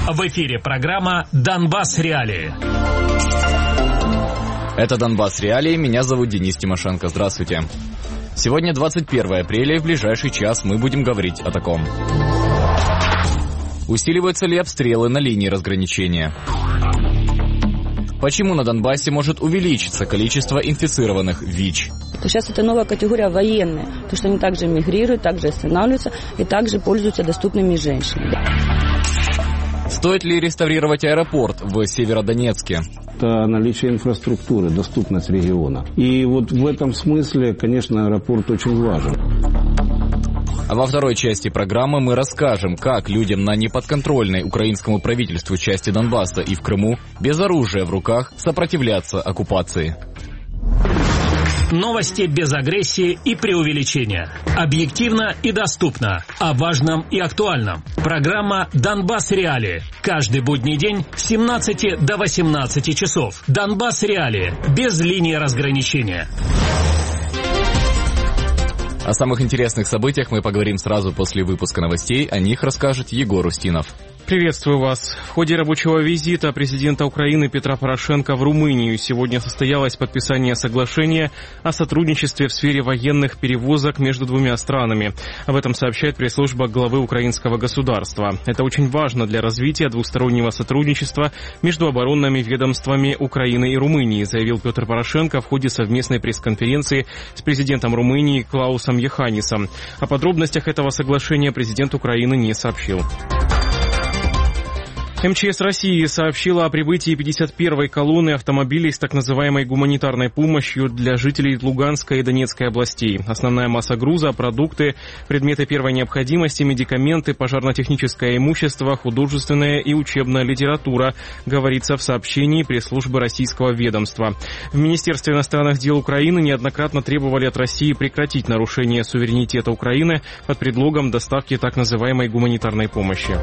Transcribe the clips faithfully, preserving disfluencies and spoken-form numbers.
В эфире программа «Донбасс Реалии». Это «Донбасс Реалии». Меня зовут Денис Тимошенко. Здравствуйте. Сегодня двадцать первое апреля, и в ближайший час мы будем говорить о таком. Усиливаются ли обстрелы на линии разграничения? Почему на Донбассе может увеличиться количество инфицированных ВИЧ? То сейчас это новая категория военные, то что они также мигрируют, также останавливаются и также пользуются доступными женщинами. Стоит ли реставрировать аэропорт в Северодонецке? Это наличие инфраструктуры, доступность региона. И вот в этом смысле, конечно, аэропорт очень важен. А во второй части программы мы расскажем, как людям на неподконтрольной украинскому правительству части Донбасса и в Крыму без оружия в руках сопротивляться оккупации. Новости без агрессии и преувеличения. Объективно и доступно. О важном и актуальном. Программа «Донбасс Реалии». Каждый будний день с семнадцати до восемнадцати часов. «Донбасс Реалии». Без линии разграничения. О самых интересных событиях мы поговорим сразу после выпуска новостей. О них расскажет Егор Устинов. Приветствую вас. В ходе рабочего визита президента Украины Петра Порошенко в Румынию сегодня состоялось подписание соглашения о сотрудничестве в сфере военных перевозок между двумя странами. Об этом сообщает пресс-служба главы украинского государства. Это очень важно для развития двустороннего сотрудничества между оборонными ведомствами Украины и Румынии, заявил Петр Порошенко в ходе совместной пресс-конференции с президентом Румынии Клаусом Йоханнисом. О подробностях этого соглашения президент Украины не сообщил. МЧС России сообщила о прибытии пятьдесят первой колонны автомобилей с так называемой гуманитарной помощью для жителей Луганской и Донецкой областей. Основная масса груза, продукты, предметы первой необходимости, медикаменты, пожарно-техническое имущество, художественная и учебная литература, говорится в сообщении пресс-службы российского ведомства. В Министерстве иностранных дел Украины неоднократно требовали от России прекратить нарушение суверенитета Украины под предлогом доставки так называемой гуманитарной помощи.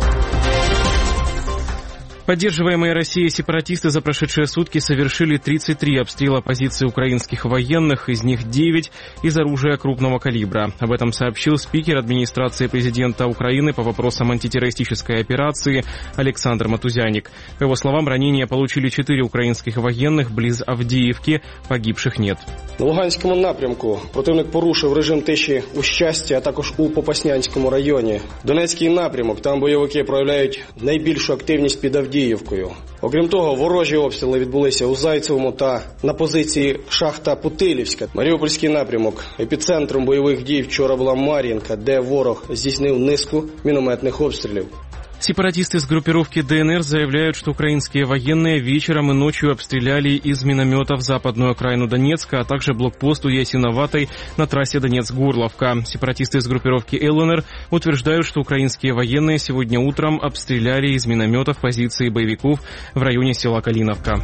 Поддерживаемые Россией сепаратисты за прошедшие сутки совершили тридцать три обстрела позиций украинских военных, из них девять из оружия крупного калибра. Об этом сообщил спикер администрации президента Украины по вопросам антитеррористической операции Олександр Матузяник. По его словам, ранения получили четыре украинских военных близ Авдіївки, погибших нет. На Луганському напрямку противник порушив режим тиші у Щасті, а також у Попаснянському районі. Донецький напрямок, там бойовики проявляють найбільшу активність під Авдіївкою. Окрім того, ворожі обстріли відбулися у Зайцевому та на позиції Шахта-Путилівська. Маріупольський напрямок. Епіцентром бойових дій вчора була Мар'їнка, де ворог здійснив низку мінометних обстрілів. Сепаратисты с группировки ДНР заявляют, что украинские военные вечером и ночью обстреляли из минометов западную окраину Донецка, а также блокпост у Ясиноватой на трассе Донецк-Горловка. Сепаратисты из группировки ЛНР утверждают, что украинские военные сегодня утром обстреляли из минометов позиции боевиков в районе села Калиновка.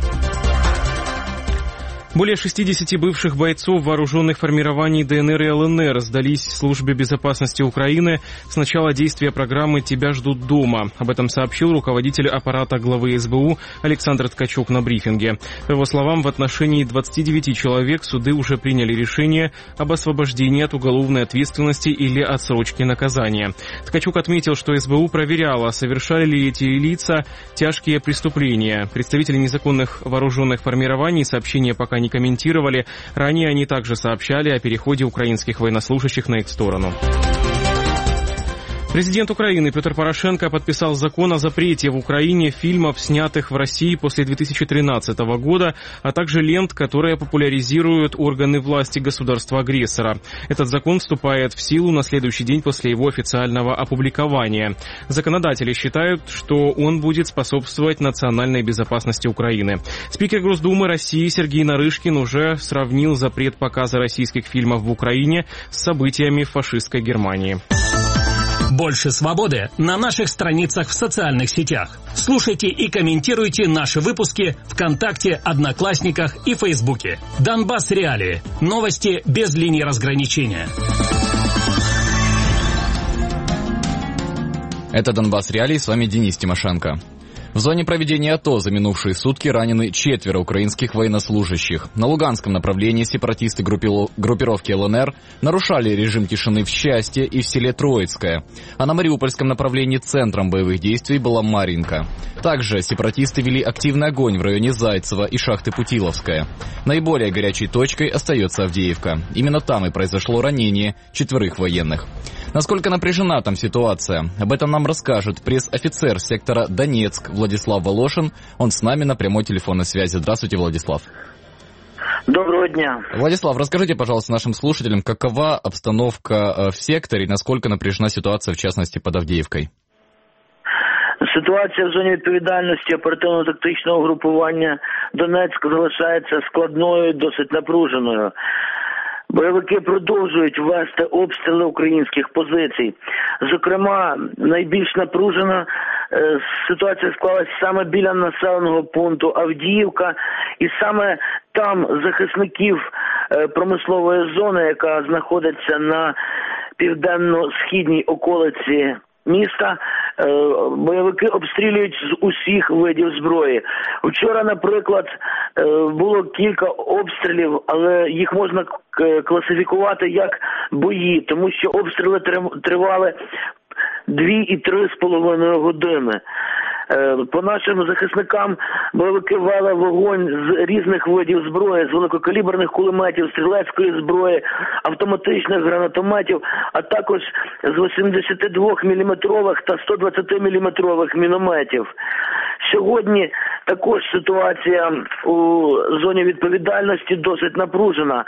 Более шестидесяти бывших бойцов вооруженных формирований ДНР и ЛНР сдались службе безопасности Украины с начала действия программы «Тебя ждут дома». Об этом сообщил руководитель аппарата главы СБУ Александр Ткачук на брифинге. По его словам, в отношении двадцати девяти человек суды уже приняли решение об освобождении от уголовной ответственности или отсрочке наказания. Ткачук отметил, что СБУ проверяла, совершали ли эти лица тяжкие преступления. Представители незаконных вооруженных формирований сообщения пока не не комментировали. Ранее они также сообщали о переходе украинских военнослужащих на их сторону. Президент Украины Петр Порошенко подписал закон о запрете в Украине фильмов, снятых в России после две тысячи тринадцатого года, а также лент, которые популяризируют органы власти государства-агрессора. Этот закон вступает в силу на следующий день после его официального опубликования. Законодатели считают, что он будет способствовать национальной безопасности Украины. Спикер Госдумы России Сергей Нарышкин уже сравнил запрет показа российских фильмов в Украине с событиями в фашистской Германии. Больше свободы на наших страницах в социальных сетях. Слушайте и комментируйте наши выпуски ВКонтакте, Одноклассниках и Фейсбуке. Донбасс Реалии. Новости без линии разграничения. Это Донбасс Реалии, с вами Денис Тимошенко. В зоне проведения АТО за минувшие сутки ранены четверо украинских военнослужащих. На Луганском направлении сепаратисты группировки ЛНР нарушали режим тишины в Счастье и в селе Троицкое. А на Мариупольском направлении центром боевых действий была Марьинка. Также сепаратисты вели активный огонь в районе Зайцева и шахты Путиловская. Наиболее горячей точкой остается Авдеевка. Именно там и произошло ранение четверых военных. Насколько напряжена там ситуация? Об этом нам расскажет пресс-офицер сектора Донецк Владислав Волошин. Он с нами на прямой телефонной связи. Здравствуйте, Владислав. Доброго дня. Владислав, расскажите, пожалуйста, нашим слушателям, какова обстановка в секторе, насколько напряжена ситуация, в частности, под Авдеевкой? Ситуація в зоні відповідальності оперативно-тактичного групування Донецьк залишається складною, досить напруженою. Бойовики продовжують вести обстріли українських позицій. Зокрема, найбільш напружена е, ситуація склалась саме біля населеного пункту Авдіївка, і саме там захисників е, промислової зони, яка знаходиться на південно-східній околиці міста, бойовики обстрілюють з усіх видів зброї. Вчора, наприклад, було кілька обстрілів, але їх можна класифікувати як бої, тому що обстріли тривали дві і три з половиною години. По нашим захисникам бойовики вели вогонь з різних видів зброї, з великокаліберних кулеметів, стрілецької зброї, автоматичних гранатометів, а також з вісімдесятидвоміліметрових та сто двадцятиміліметрових мінометів. Сьогодні також ситуація у зоні відповідальності досить напружена.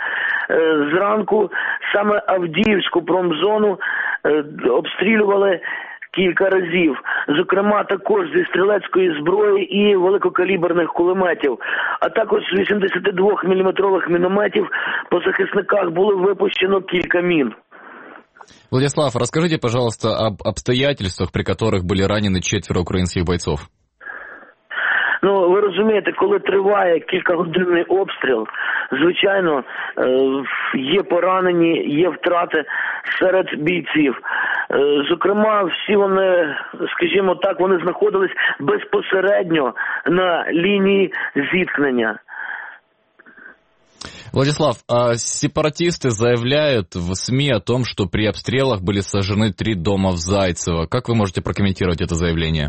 Зранку саме Авдіївську промзону обстрілювали кілька разів, зокрема також зі стрілецької зброї і великокаліберних кулеметів, а також з вісімдесятидвоміліметрових мінометів по захисниках було випущено кілька мін. Владислав, расскажите, пожалуйста, об обстоятельствах, при которых были ранены четверо украинских бойцов. Ну, ви розумієте, коли триває кількагодинний обстріл, звичайно, є поранені, є втрати серед бійців. Зокрема, всі вони, скажімо так, вони знаходились безпосередньо на лінії зіткнення. Владислав, а сепаратисты заявляют в СМИ о том, что при обстрелах были сожжены три дома в Зайцево. Как вы можете прокомментировать это заявление?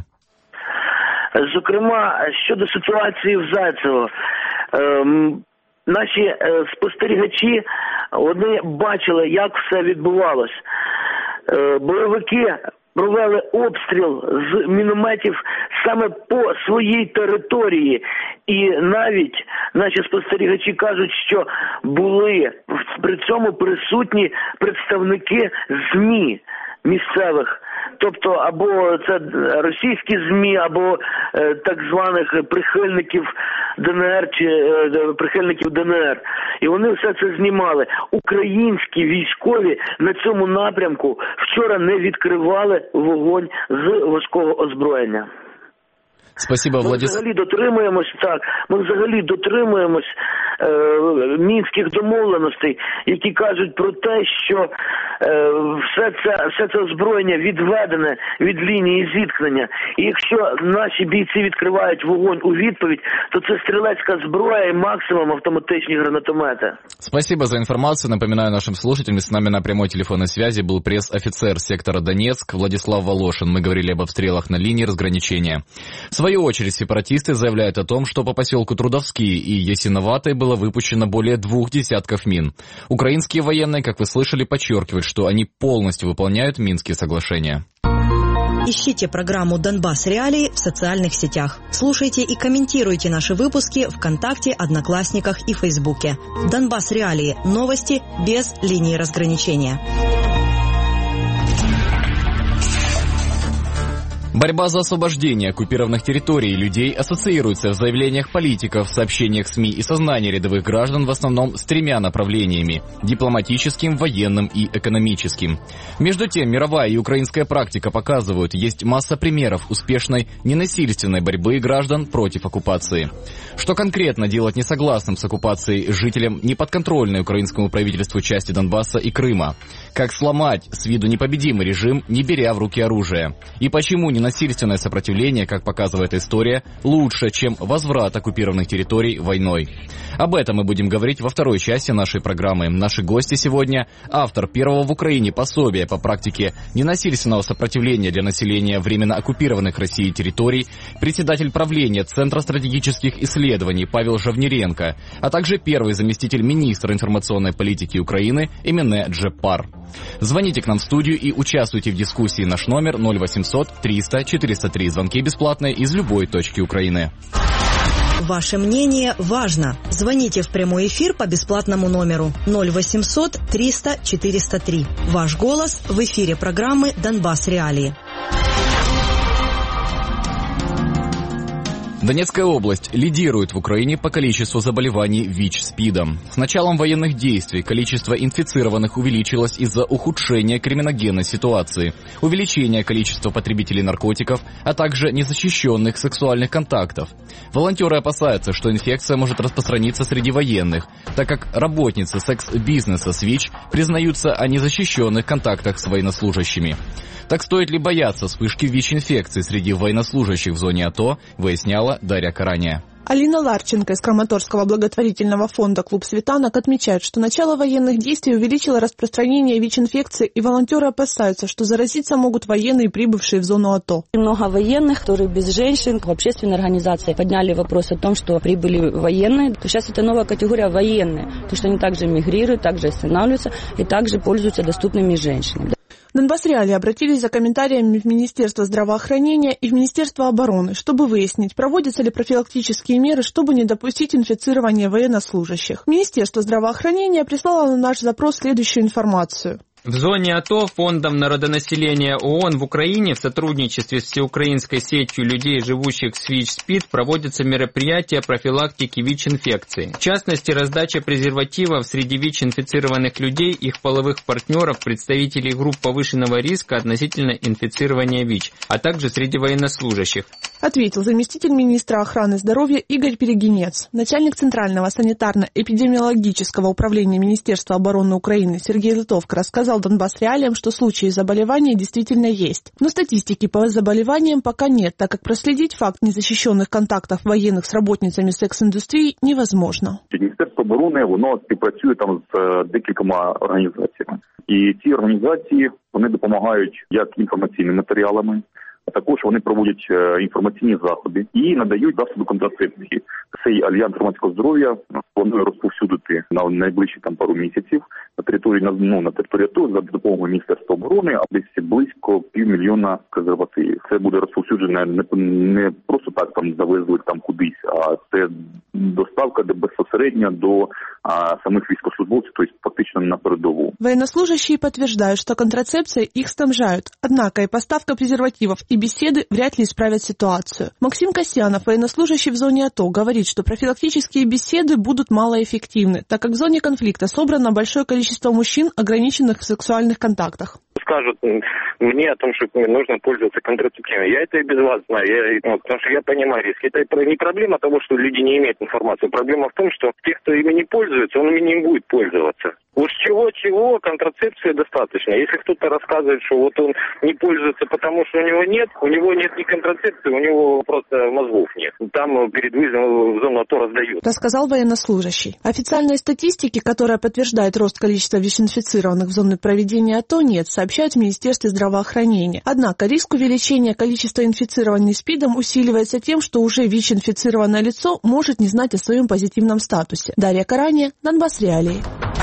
Зокрема, щодо ситуації в Зайцево, ем, наші е, спостерігачі, вони бачили, як все відбувалось. Е, бойовики провели обстріл з мінометів саме по своїй території. І навіть наші спостерігачі кажуть, що були при цьому присутні представники ЗМІ місцевих. Тобто або це російські ЗМІ, або е, так званих прихильників ДНР чи е, прихильників ДНР. І вони все це знімали. Українські військові на цьому напрямку вчора не відкривали вогонь з важкого озброєння. Спасибо, Владислав. Ми взагалі дотримуємось, так, ми взагалі дотримуємось е, мінських домовленостей, які кажуть про те, що е, все це, все це озброєння відведене від лінії зіткнення. І якщо наші бійці відкривають вогонь у відповідь, то це стрілецька зброя і максимум автоматичні гранатомети. Спасибо за информацию. Напоминаю нашим слушателям, с нами на прямой телефонной связи был пресс-офицер сектора Донецк Владислав Волошин. Мы говорили об обстрелах на линии разграничения. В свою очередь сепаратисты заявляют о том, что по поселку Трудовские и Ясиноватой было выпущено более двух десятков мин. Украинские военные, как вы слышали, подчеркивают, что они полностью выполняют Минские соглашения. Ищите программу «Донбасс Реалии» в социальных сетях. Слушайте и комментируйте наши выпуски ВКонтакте, Одноклассниках и Фейсбуке. «Донбасс Реалии» – новости без линии разграничения. Борьба за освобождение оккупированных территорий и людей ассоциируется в заявлениях политиков, сообщениях СМИ и сознании рядовых граждан в основном с тремя направлениями – дипломатическим, военным и экономическим. Между тем, мировая и украинская практика показывают, есть масса примеров успешной ненасильственной борьбы граждан против оккупации. Что конкретно делать несогласным с оккупацией жителям неподконтрольной украинскому правительству части Донбасса и Крыма? Как сломать с виду непобедимый режим, не беря в руки оружие? И почему ненасильственное сопротивление, как показывает история, лучше, чем возврат оккупированных территорий войной? Об этом мы будем говорить во второй части нашей программы. Наши гости сегодня – автор первого в Украине пособия по практике ненасильственного сопротивления для населения временно оккупированных Россией территорий, председатель правления Центра стратегических исследований Павел Жавниренко, а также первый заместитель министра информационной политики Украины Эмине Джеппар. Звоните к нам в студию и участвуйте в дискуссии. Наш номер ноль восемьсот триста четыреста три. Звонки бесплатные из любой точки Украины. Ваше мнение важно. Звоните в прямой эфир по бесплатному номеру ноль восемьсот триста четыреста три. Ваш голос в эфире программы «Донбасс Реалии». Донецкая область лидирует в Украине по количеству заболеваний ВИЧ-СПИДом. С началом военных действий количество инфицированных увеличилось из-за ухудшения криминогенной ситуации, увеличения количества потребителей наркотиков, а также незащищенных сексуальных контактов. Волонтеры опасаются, что инфекция может распространиться среди военных, так как работницы секс-бизнеса с ВИЧ признаются о незащищенных контактах с военнослужащими. Так стоит ли бояться вспышки ВИЧ-инфекции среди военнослужащих в зоне АТО, выясняла Дарья Караня. Алина Ларченко из Краматорского благотворительного фонда «Клуб Светанок» отмечает, что начало военных действий увеличило распространение ВИЧ-инфекции, и волонтеры опасаются, что заразиться могут военные, прибывшие в зону АТО. Много военных, которые без женщин, в общественной организации подняли вопрос о том, что прибыли военные. То сейчас это новая категория военные, то что они также мигрируют, также останавливаются и также пользуются доступными женщинами. Донбасс Реалии обратились за комментариями в Министерство здравоохранения и в Министерство обороны, чтобы выяснить, проводятся ли профилактические меры, чтобы не допустить инфицирования военнослужащих. Министерство здравоохранения прислало на наш запрос следующую информацию. В зоне АТО Фондом народонаселения ООН в Украине в сотрудничестве с всеукраинской сетью людей, живущих с ВИЧ-СПИД, проводятся мероприятия профилактики ВИЧ-инфекции. В частности, раздача презервативов среди ВИЧ-инфицированных людей, их половых партнеров, представителей групп повышенного риска относительно инфицирования ВИЧ, а также среди военнослужащих. Ответил заместитель министра охраны здоровья Игорь Перегинец. Начальник Центрального санитарно-эпидемиологического управления Министерства обороны Украины Сергей Литовко рассказал Донбасс Реалиям, что случаи заболевания действительно есть. Но статистики по заболеваниям пока нет, так как проследить факт незащищенных контактов военных с работницями секс-індустрії невозможно. Міністерство оборони, воно співпрацює там з декількома організаціями. І ці організації, вони допомагають як інформаційними матеріалами, а також вони проводять інформаційні заходи і надають засоби контрацепції. Цей альянс громадського здоров'я планує розповсюдити на найближчі там пару місяців на території ну, на території АТО за допомогою Міністерства оборони, а десь близько півмільйона презервативів. Це буде розповсюджене не, не просто так там завезли там кудись, а це доставка де безпосередньо до а, самих військовослужбовців, тобто фактично на передову. Военнослужащие подтверждают, что контрацепция их снабжают. Однако и поставка презервативов и беседы вряд ли исправят ситуацию. Максим Касьянов, военнослужащий в зоне АТО, говорит, что профилактические беседы будут малоэффективны, так как в зоне конфликта собрано большое количество мужчин, ограниченных в сексуальных контактах. Скажут мне о том, что нужно пользоваться контрацептивами. Я это и без вас знаю, я, ну, потому что я понимаю риск. Это не проблема того, что люди не имеют информации. Проблема в том, что те, кто ими не пользуется, он ими не будет пользоваться. Уж чего-чего, контрацепции достаточно. Если кто-то рассказывает, что вот он не пользуется, потому что у него нет, у него нет ни контрацепции, у него просто мозгов нет. Там перед выездом в зону АТО раздают. Рассказал военнослужащий. Официальной статистики, которая подтверждает рост количества ВИЧ-инфицированных в зоне проведения АТО, нет, сообщают в Министерстве здравоохранения. Однако риск увеличения количества инфицированных СПИДом усиливается тем, что уже ВИЧ-инфицированное лицо может не знать о своем позитивном статусе. Дарья Караня, Донбасс Реалии.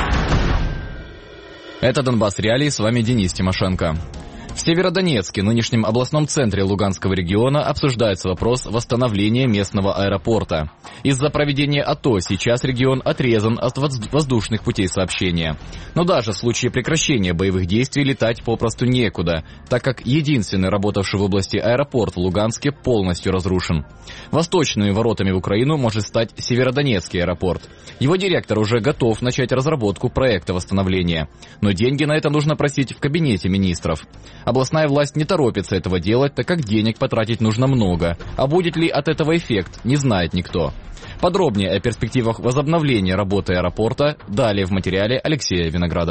Это Донбасс Реалии, с вами Денис Тимошенко. В Северодонецке, нынешнем областном центре Луганского региона, обсуждается вопрос восстановления местного аэропорта. Из-за проведения АТО сейчас регион отрезан от воздушных путей сообщения. Но даже в случае прекращения боевых действий летать попросту некуда, так как единственный работавший в области аэропорт в Луганске полностью разрушен. Восточными воротами в Украину может стать Северодонецкий аэропорт. Его директор уже готов начать разработку проекта восстановления. Но деньги на это нужно просить в кабинете министров. Областная власть не торопится этого делать, так как денег потратить нужно много. А будет ли от этого эффект, не знает никто. Подробнее о перспективах возобновления работы аэропорта далее в материале Алексея Виноградова.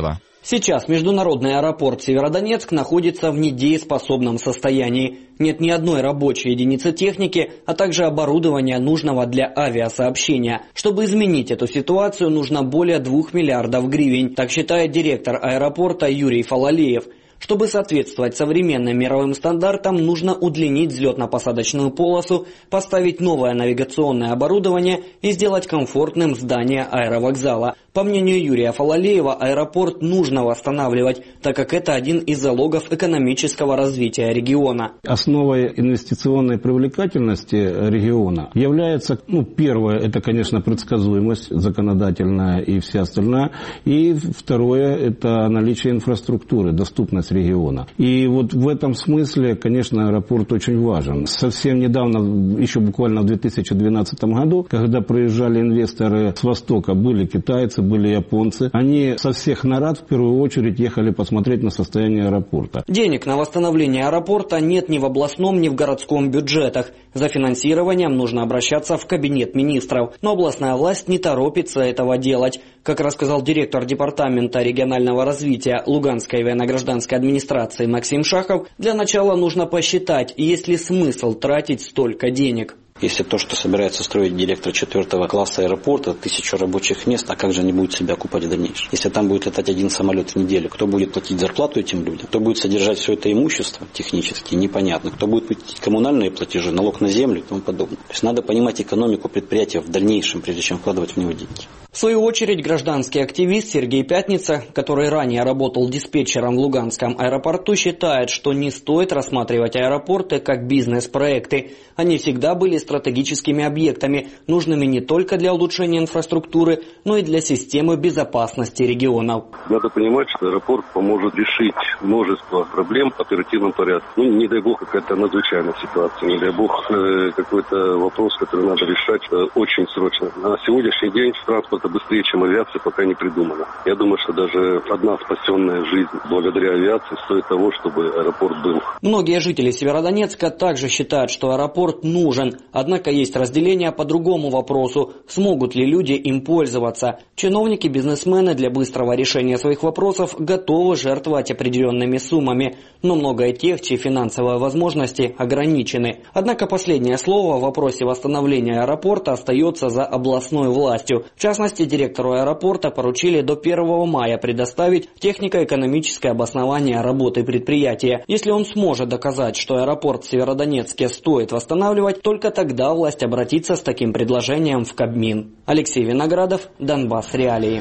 Сейчас международный аэропорт Северодонецк находится в недееспособном состоянии. Нет ни одной рабочей единицы техники, а также оборудования, нужного для авиасообщения. Чтобы изменить эту ситуацию, нужно более двух миллиардов гривен, так считает директор аэропорта Юрий Фалалеев. Чтобы соответствовать современным мировым стандартам, нужно удлинить взлетно-посадочную полосу, поставить новое навигационное оборудование и сделать комфортным здание аэровокзала. По мнению Юрия Фалалеева, аэропорт нужно восстанавливать, так как это один из залогов экономического развития региона. Основой инвестиционной привлекательности региона является, ну, первое, это, конечно, предсказуемость законодательная и вся остальная. И второе, это наличие инфраструктуры, доступность региона. И вот в этом смысле, конечно, аэропорт очень важен. Совсем недавно, еще буквально в две тысячи двенадцатом году, когда приезжали инвесторы с Востока, были китайцы, были японцы, они со всех нарад в первую очередь ехали посмотреть на состояние аэропорта. Денег на восстановление аэропорта нет ни в областном, ни в городском бюджетах. За финансированием нужно обращаться в кабинет министров. Но областная власть не торопится этого делать. Как рассказал директор департамента регионального развития Луганской военно-гражданской администрации Максим Шахов, для начала нужно посчитать, есть ли смысл тратить столько денег. Если то, что собирается строить директор четвертого класса аэропорта, тысячу рабочих мест, а как же они будут себя окупать в дальнейшем? Если там будет летать один самолет в неделю, кто будет платить зарплату этим людям? Кто будет содержать все это имущество технически? Непонятно. Кто будет платить коммунальные платежи, налог на землю и тому подобное? То есть надо понимать экономику предприятия в дальнейшем, прежде чем вкладывать в него деньги. В свою очередь, гражданский активист Сергей Пятница, который ранее работал диспетчером в Луганском аэропорту, считает, что не стоит рассматривать аэропорты как бизнес-проекты. Они всегда были стратегическими объектами, нужными не только для улучшения инфраструктуры, но и для системы безопасности регионов. Надо понимать, что аэропорт поможет решить множество проблем в оперативном порядке. Ну, не дай бог, какая-то надзвычайная ситуация, не дай бог, э, какой-то вопрос, который надо решать э, очень срочно. На сегодняшний день транспорт быстрее, чем авиация, пока не придумано. Я думаю, что даже одна спасенная жизнь благодаря авиации стоит того, чтобы аэропорт был. Многие жители Северодонецка также считают, что аэропорт нужен. Однако есть разделение по другому вопросу. Смогут ли люди им пользоваться? Чиновники, бизнесмены для быстрого решения своих вопросов готовы жертвовать определенными суммами. Но много и тех, чьи финансовые возможности ограничены. Однако последнее слово в вопросе восстановления аэропорта остается за областной властью. В частности, директору аэропорта поручили до первого мая предоставить технико-экономическое обоснование работы предприятия. Если он сможет доказать, что аэропорт в Северодонецке стоит восстанавливать, только тогда власть обратится с таким предложением в Кабмин. Алексей Виноградов, Донбасс Реалии.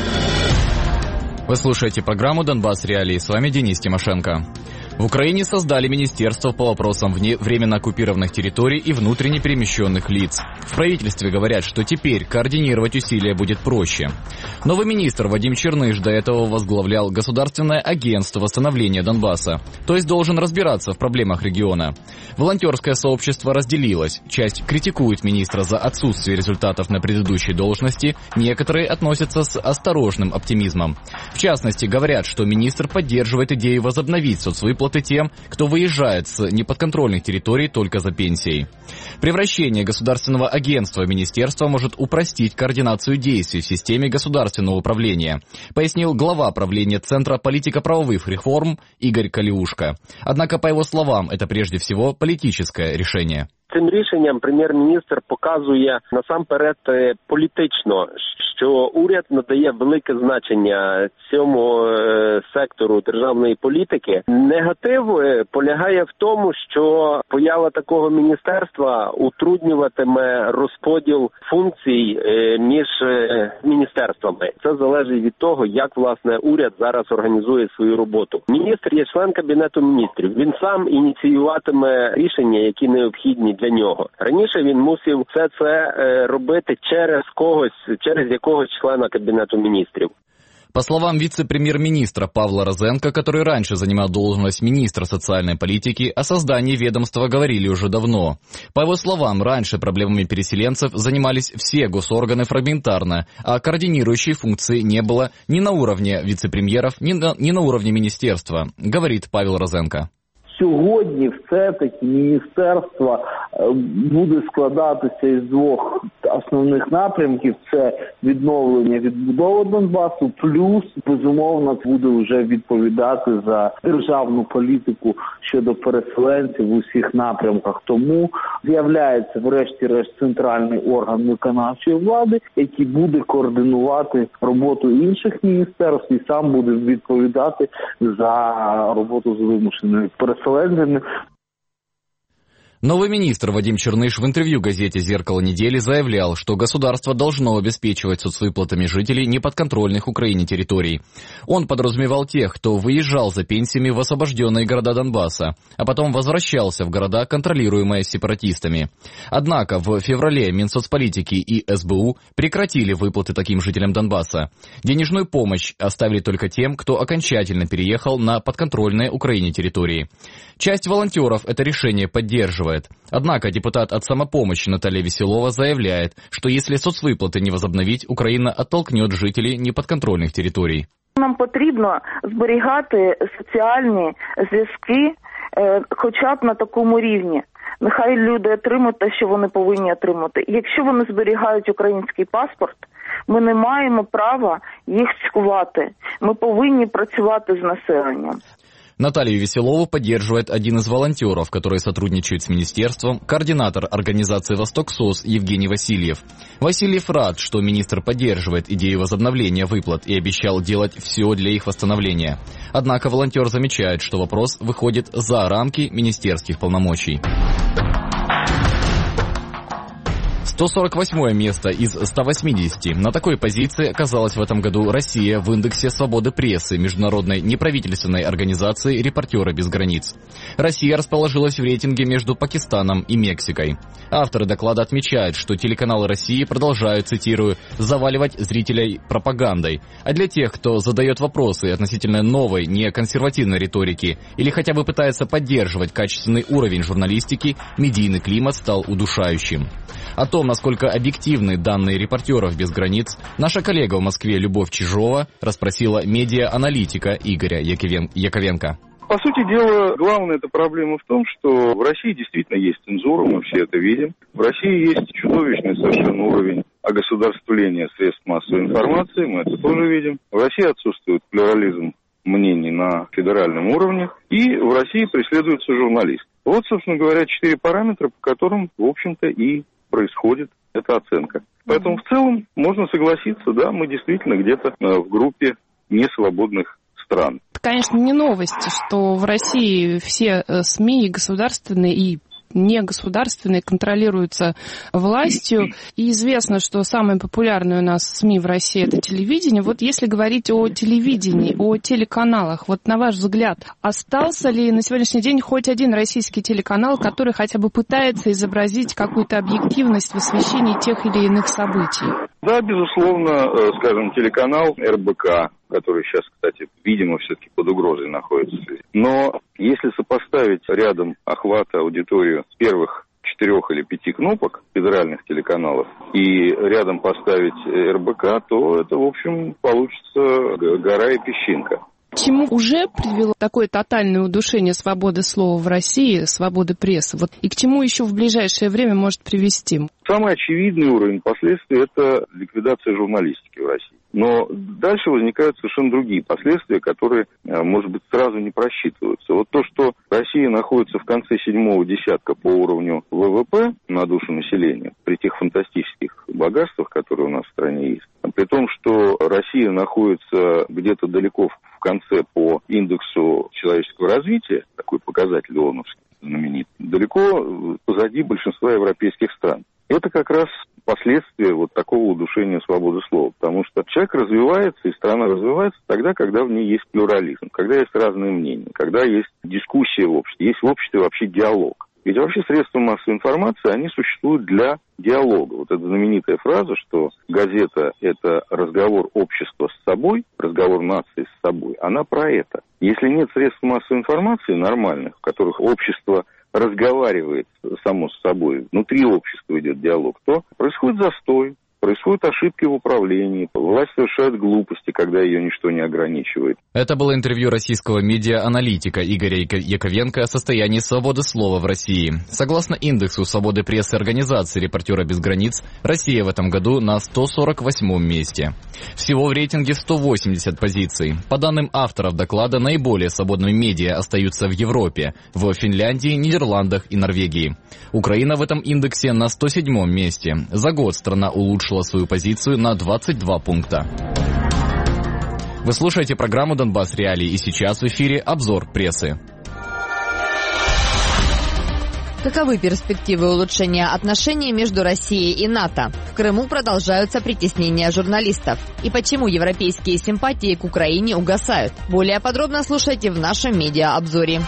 Вы слушаете программу «Донбасс Реалии». С вами Денис Тимошенко. В Украине создали министерство по вопросам вне временно оккупированных территорий и внутренне перемещенных лиц. В правительстве говорят, что теперь координировать усилия будет проще. Новый министр Вадим Черныш до этого возглавлял Государственное агентство восстановления Донбасса, то есть должен разбираться в проблемах региона. Волонтерское сообщество разделилось. Часть критикует министра за отсутствие результатов на предыдущей должности, некоторые относятся с осторожным оптимизмом. В частности, говорят, что министр поддерживает идею возобновить соцвыплаты тем, кто выезжает с неподконтрольных территорий только за пенсией. Превращение государственного агентства в министерство может упростить координацию действий в системе государственного управления, пояснил глава правления Центра политико-правовых реформ Игорь Калиушка. Однако, по его словам, это прежде всего политическое решение. Цим рішенням прем'єр-міністр показує насамперед політично, що уряд надає велике значення цьому сектору державної політики. Негатив полягає в тому, що поява такого міністерства утруднюватиме розподіл функцій між міністерствами. Це залежить від того, як, власне, уряд зараз організує свою роботу. Міністр є член Кабінету міністрів. Він сам ініціюватиме рішення, які необхідні для нього. Раніше він мусив все це робити через когось, через якогось члена Кабінету міністрів. По словам вице-премьер-министра Павла Розенко, который раньше занимал должность министра социальной политики, о создании ведомства говорили уже давно. По его словам, раньше проблемами переселенцев занимались все госорганы фрагментарно, а координирующей функции не было ни на уровне вице-премьеров, ни на, ни на уровне министерства, говорит Павел Розенко. Сьогодні все-таки міністерство буде складатися із двох основних напрямків – це відновлення, відбудова Донбасу, плюс, безумовно, буде вже відповідати за державну політику щодо переселенців в усіх напрямках. Тому з'являється, врешті-решт, центральний орган виконавчої влади, який буде координувати роботу інших міністерств і сам буде відповідати за роботу з вимушеними переселенцями. Новый министр Вадим Черныш в интервью газете «Зеркало недели» заявлял, что государство должно обеспечивать соцвыплатами жителей неподконтрольных Украине территорий. Он подразумевал тех, кто выезжал за пенсиями в освобожденные города Донбасса, а потом возвращался в города, контролируемые сепаратистами. Однако в феврале Минсоцполитики и эс бэ у прекратили выплаты таким жителям Донбасса. Денежную помощь оставили только тем, кто окончательно переехал на подконтрольные Украине территории. Часть волонтеров это решение поддерживает. Однако депутат от «Самопомощи» Наталья Веселова заявляет, что если соцвыплаты не возобновить, Украина оттолкнет жителей неподконтрольных территорий. Нам потрібно зберігати соціальні зв'язки хоча б на такому рівні. Нехай люди отримують те, що вони повинні отримати. Якщо вони зберігають український паспорт, ми не маємо права їх цькувати. Ми повинні працювати з населенням. Наталью Веселову поддерживает один из волонтеров, который сотрудничает с министерством, координатор организации «Восток-СОС» Евгений Васильев. Васильев рад, что министр поддерживает идею возобновления выплат и обещал делать все для их восстановления. Однако волонтер замечает, что вопрос выходит за рамки министерских полномочий. сто сорок восьмое место из ста восьмидесяти. На такой позиции оказалась в этом году Россия в индексе свободы прессы международной неправительственной организации «Репортеры без границ». Россия расположилась в рейтинге между Пакистаном и Мексикой. Авторы доклада отмечают, что телеканалы России продолжают, цитирую, «заваливать зрителей пропагандой». А для тех, кто задает вопросы относительно новой, неконсервативной риторики или хотя бы пытается поддерживать качественный уровень журналистики, медийный климат стал удушающим. О том, насколько объективны данные «Репортеров без границ», наша коллега в Москве Любовь Чижова расспросила медиа-аналитика Игоря Яковенко. По сути дела, главная эта проблема в том, что в России действительно есть цензура, мы все это видим. В России есть чудовищный совершенно уровень огосударствления средств массовой информации, мы это тоже видим. В России отсутствует плюрализм мнений на федеральном уровне, и в России преследуется журналист. Вот, собственно говоря, четыре параметра, по которым, в общем-то, и происходит эта оценка. Поэтому в целом можно согласиться, да, мы действительно где-то в группе несвободных стран. Это, конечно, не новость, что в России все СМИ, и государственные, и негосударственные, контролируются властью. И известно, что самые популярные у нас СМИ в России — это телевидение. Вот если говорить о телевидении, о телеканалах, вот на ваш взгляд, остался ли на сегодняшний день хоть один российский телеканал, который хотя бы пытается изобразить какую-то объективность в освещении тех или иных событий? Да, безусловно, скажем, телеканал эр бэ ка, который сейчас, кстати, видимо, все-таки под угрозой находится. Но если сопоставить рядом охвата аудиторию первых четырех или пяти кнопок федеральных телеканалов и рядом поставить эр бэ ка, то это, в общем, получится гора и песчинка. К чему уже привело такое тотальное удушение свободы слова в России, свободы прессы? Вот, и к чему еще в ближайшее время может привести? Самый очевидный уровень последствий – это ликвидация журналистики в России. Но дальше возникают совершенно другие последствия, которые, может быть, сразу не просчитываются. Вот то, что Россия находится в конце седьмого десятка по уровню вэ вэ пэ на душу населения, при тех фантастических богатствах, которые у нас в стране есть, при том, что Россия находится где-то далеко в конце по индексу человеческого развития, такой показатель ООНовский знаменитый, далеко позади большинства европейских стран. Это как раз последствия вот такого удушения свободы слова, потому что человек развивается, и страна развивается тогда, когда в ней есть плюрализм, когда есть разные мнения, когда есть дискуссия в обществе, есть в обществе вообще диалог. Ведь вообще средства массовой информации, они существуют для диалога. Вот эта знаменитая фраза, что газета – это разговор общества с собой, разговор нации с собой, она про это. Если нет средств массовой информации нормальных, в которых общество разговаривает само с собой, внутри общества идет диалог, то происходит застой, происходят ошибки в управлении, власть совершает глупости, когда ее ничто не ограничивает. Это было интервью российского медиа-аналитика Игоря Яковенко о состоянии свободы слова в России. Согласно индексу свободы прессы организации «Репортеры без границ», Россия в этом году на сто сорок восьмом месте. Всего в рейтинге сто восемьдесят позиций. По данным авторов доклада, наиболее свободными медиа остаются в Европе, в Финляндии, Нидерландах и Норвегии. Украина в этом индексе на сто седьмом месте. За год страна улучшила свою позицию на двадцать два пункта. Вы слушаете программу «Донбасс Реалии», и сейчас в эфире обзор прессы. Каковы перспективы улучшения отношений между Россией и НАТО? В Крыму продолжаются притеснения журналистов. И почему европейские симпатии к Украине угасают? Более подробно слушайте в нашем медиа-обзоре.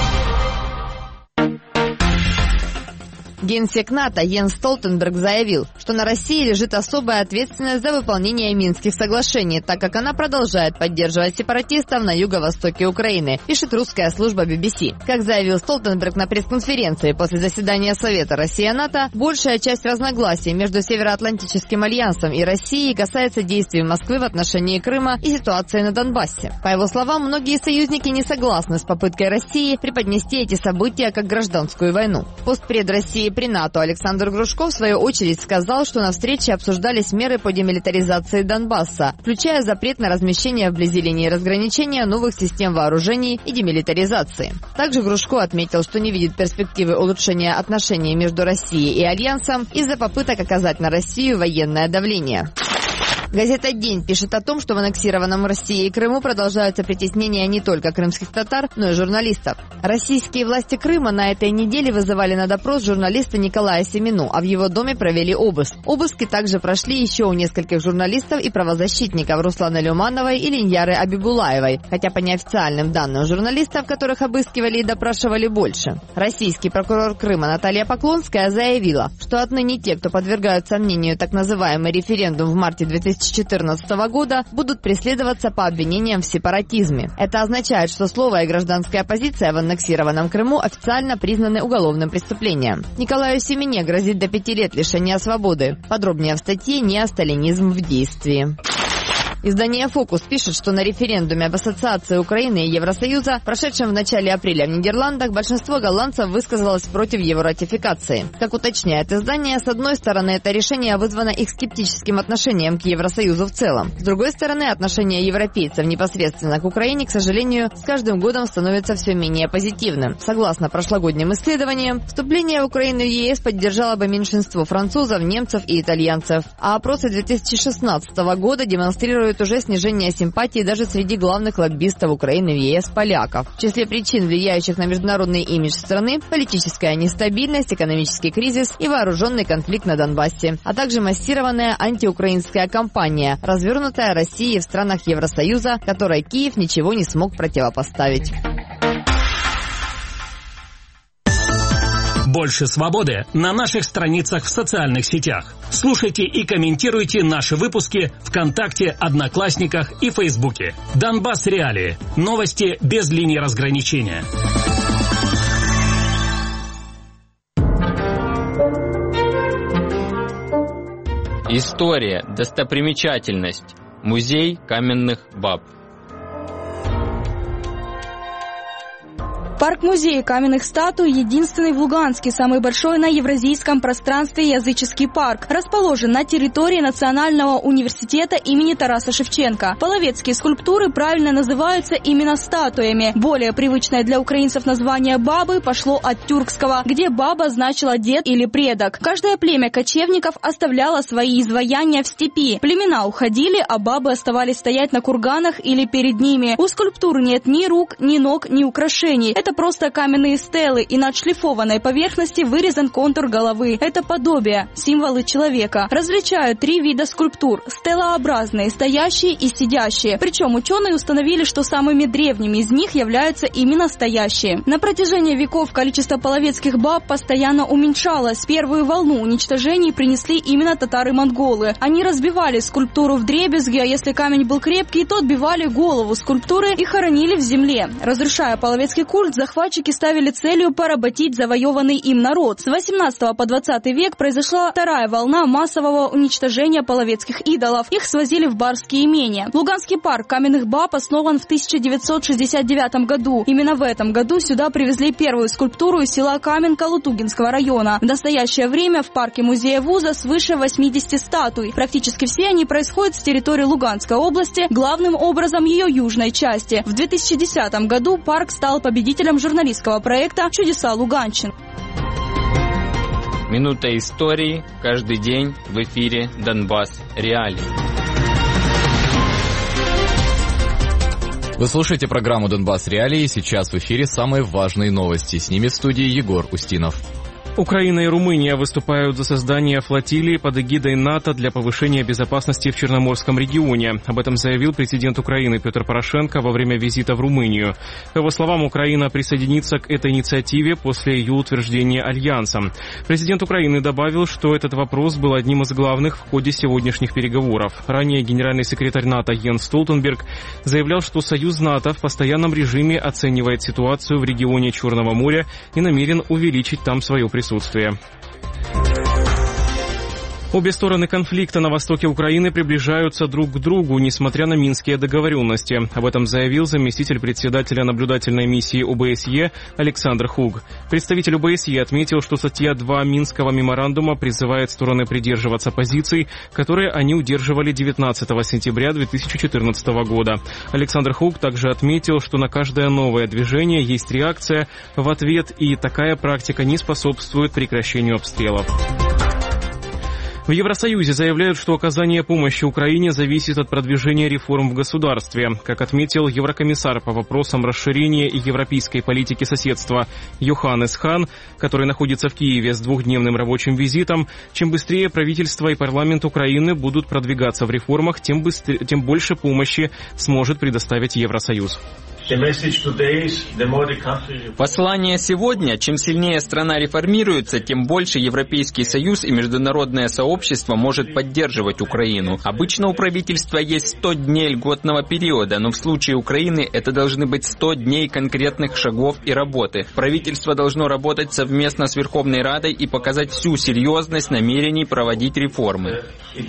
Генсек НАТО Йенс Столтенберг заявил, что на России лежит особая ответственность за выполнение Минских соглашений, так как она продолжает поддерживать сепаратистов на юго-востоке Украины, пишет русская служба би би си. Как заявил Столтенберг на пресс-конференции после заседания Совета Россия-НАТО, большая часть разногласий между Североатлантическим альянсом и Россией касается действий Москвы в отношении Крыма и ситуации на Донбассе. По его словам, многие союзники не согласны с попыткой России преподнести эти события как гражданскую войну. Постпред России при НАТО Александр Грушко в свою очередь сказал, что на встрече обсуждались меры по демилитаризации Донбасса, включая запрет на размещение вблизи линии разграничения новых систем вооружений и демилитаризации. Также Грушко отметил, что не видит перспективы улучшения отношений между Россией и Альянсом из-за попыток оказать на Россию военное давление. Газета «День» пишет о том, что в аннексированном Россией Крыму продолжаются притеснения не только крымских татар, но и журналистов. Российские власти Крыма на этой неделе вызывали на допрос журналиста Николая Семину, а в его доме провели обыск. Обыски также прошли еще у нескольких журналистов и правозащитников Русланы Люмановой и Линьяры Абибулаевой, хотя по неофициальным данным журналистов, которых обыскивали и допрашивали, больше. Российский прокурор Крыма Наталья Поклонская заявила, что отныне те, кто подвергают сомнению так называемый референдум в марте две тысячи четырнадцатого года, будут преследоваться по обвинениям в сепаратизме. Это означает, что слово и гражданская оппозиция в аннексированном Крыму официально признаны уголовным преступлением. Николаю Семене грозит до пяти лет лишения свободы. Подробнее в статье «Неосталинизм в действии». Издание «Фокус» пишет, что на референдуме об ассоциации Украины и Евросоюза, прошедшем в начале апреля в Нидерландах, большинство голландцев высказалось против его ратификации. Как уточняет издание, с одной стороны, это решение вызвано их скептическим отношением к Евросоюзу в целом. С другой стороны, отношение европейцев непосредственно к Украине, к сожалению, с каждым годом становится все менее позитивным. Согласно прошлогодним исследованиям, вступление Украины в е эс поддержало бы меньшинство французов, немцев и итальянцев. А опросы две тысячи шестнадцатого года демонстрируют уже снижение симпатии даже среди главных лоббистов Украины в е эс поляков. В числе причин, влияющих на международный имидж страны, политическая нестабильность, экономический кризис и вооруженный конфликт на Донбассе, а также массированная антиукраинская кампания, развернутая Россией в странах Евросоюза, которой Киев ничего не смог противопоставить. Больше свободы на наших страницах в социальных сетях. Слушайте и комментируйте наши выпуски ВКонтакте, Одноклассниках и Фейсбуке. Донбасс Реалии. Новости без линии разграничения. История, достопримечательность. Музей каменных баб. Парк-музей каменных статуй единственный в Луганске, самый большой на евразийском пространстве языческий парк. Расположен на территории Национального университета имени Тараса Шевченко. Половецкие скульптуры правильно называются именно статуями. Более привычное для украинцев название бабы пошло от тюркского, где баба значила дед или предок. Каждое племя кочевников оставляло свои изваяния в степи. Племена уходили, а бабы оставались стоять на курганах или перед ними. У скульптур нет ни рук, ни ног, ни украшений. Это просто каменные стелы, и на отшлифованной поверхности вырезан контур головы. Это подобие, символы человека. Различают три вида скульптур: стелообразные, стоящие и сидящие. Причем ученые установили, что самыми древними из них являются именно стоящие. На протяжении веков количество половецких баб постоянно уменьшалось. Первую волну уничтожений принесли именно татары-монголы. Они разбивали скульптуру вдребезги, а если камень был крепкий, то отбивали голову скульптуры и хоронили в земле. Разрушая половецкий культ, захватчики ставили целью поработить завоеванный им народ. С восемнадцатого по двадцатый век произошла вторая волна массового уничтожения половецких идолов. Их свозили в барские имения. Луганский парк каменных баб основан в тысяча девятьсот шестьдесят девятом году. Именно в этом году сюда привезли первую скульптуру из села Каменка Лутугинского района. В настоящее время в парке музея вуза свыше восьмидесяти статуй. Практически все они происходят с территории Луганской области, главным образом ее южной части. В две тысячи десятом году парк стал победителем журналистского проекта «Чудеса Луганщины». Минута истории каждый день в эфире «Донбасс Реалии». Вы слушаете программу «Донбасс Реалии». Сейчас в эфире самые важные новости. С ними в студии Егор Устинов. Украина и Румыния выступают за создание флотилии под эгидой НАТО для повышения безопасности в Черноморском регионе. Об этом заявил президент Украины Петр Порошенко во время визита в Румынию. По его словам, Украина присоединится к этой инициативе после ее утверждения Альянсом. Президент Украины добавил, что этот вопрос был одним из главных в ходе сегодняшних переговоров. Ранее генеральный секретарь НАТО Йенс Столтенберг заявлял, что Союз НАТО в постоянном режиме оценивает ситуацию в регионе Черного моря и намерен увеличить там свое присутствие. Присутствие. Обе стороны конфликта на востоке Украины приближаются друг к другу, несмотря на минские договоренности. Об этом заявил заместитель председателя наблюдательной миссии ОБСЕ Александр Хуг. Представитель ОБСЕ отметил, что статья два Минского меморандума призывает стороны придерживаться позиций, которые они удерживали девятнадцатого сентября две тысячи четырнадцатого года. Александр Хуг также отметил, что на каждое новое движение есть реакция в ответ, и такая практика не способствует прекращению обстрелов. В Евросоюзе заявляют, что оказание помощи Украине зависит от продвижения реформ в государстве. Как отметил еврокомиссар по вопросам расширения и европейской политики соседства Йоханнес Хан, который находится в Киеве с двухдневным рабочим визитом, чем быстрее правительство и парламент Украины будут продвигаться в реформах, тем, быстрее, тем больше помощи сможет предоставить Евросоюз. Послание сегодня: чем сильнее страна реформируется, тем больше Европейский Союз и международное сообщество может поддерживать Украину. Обычно у правительства есть сто дней льготного периода, но в случае Украины это должны быть сто дней конкретных шагов и работы. Правительство должно работать совместно с Верховной Радой и показать всю серьезность намерений проводить реформы.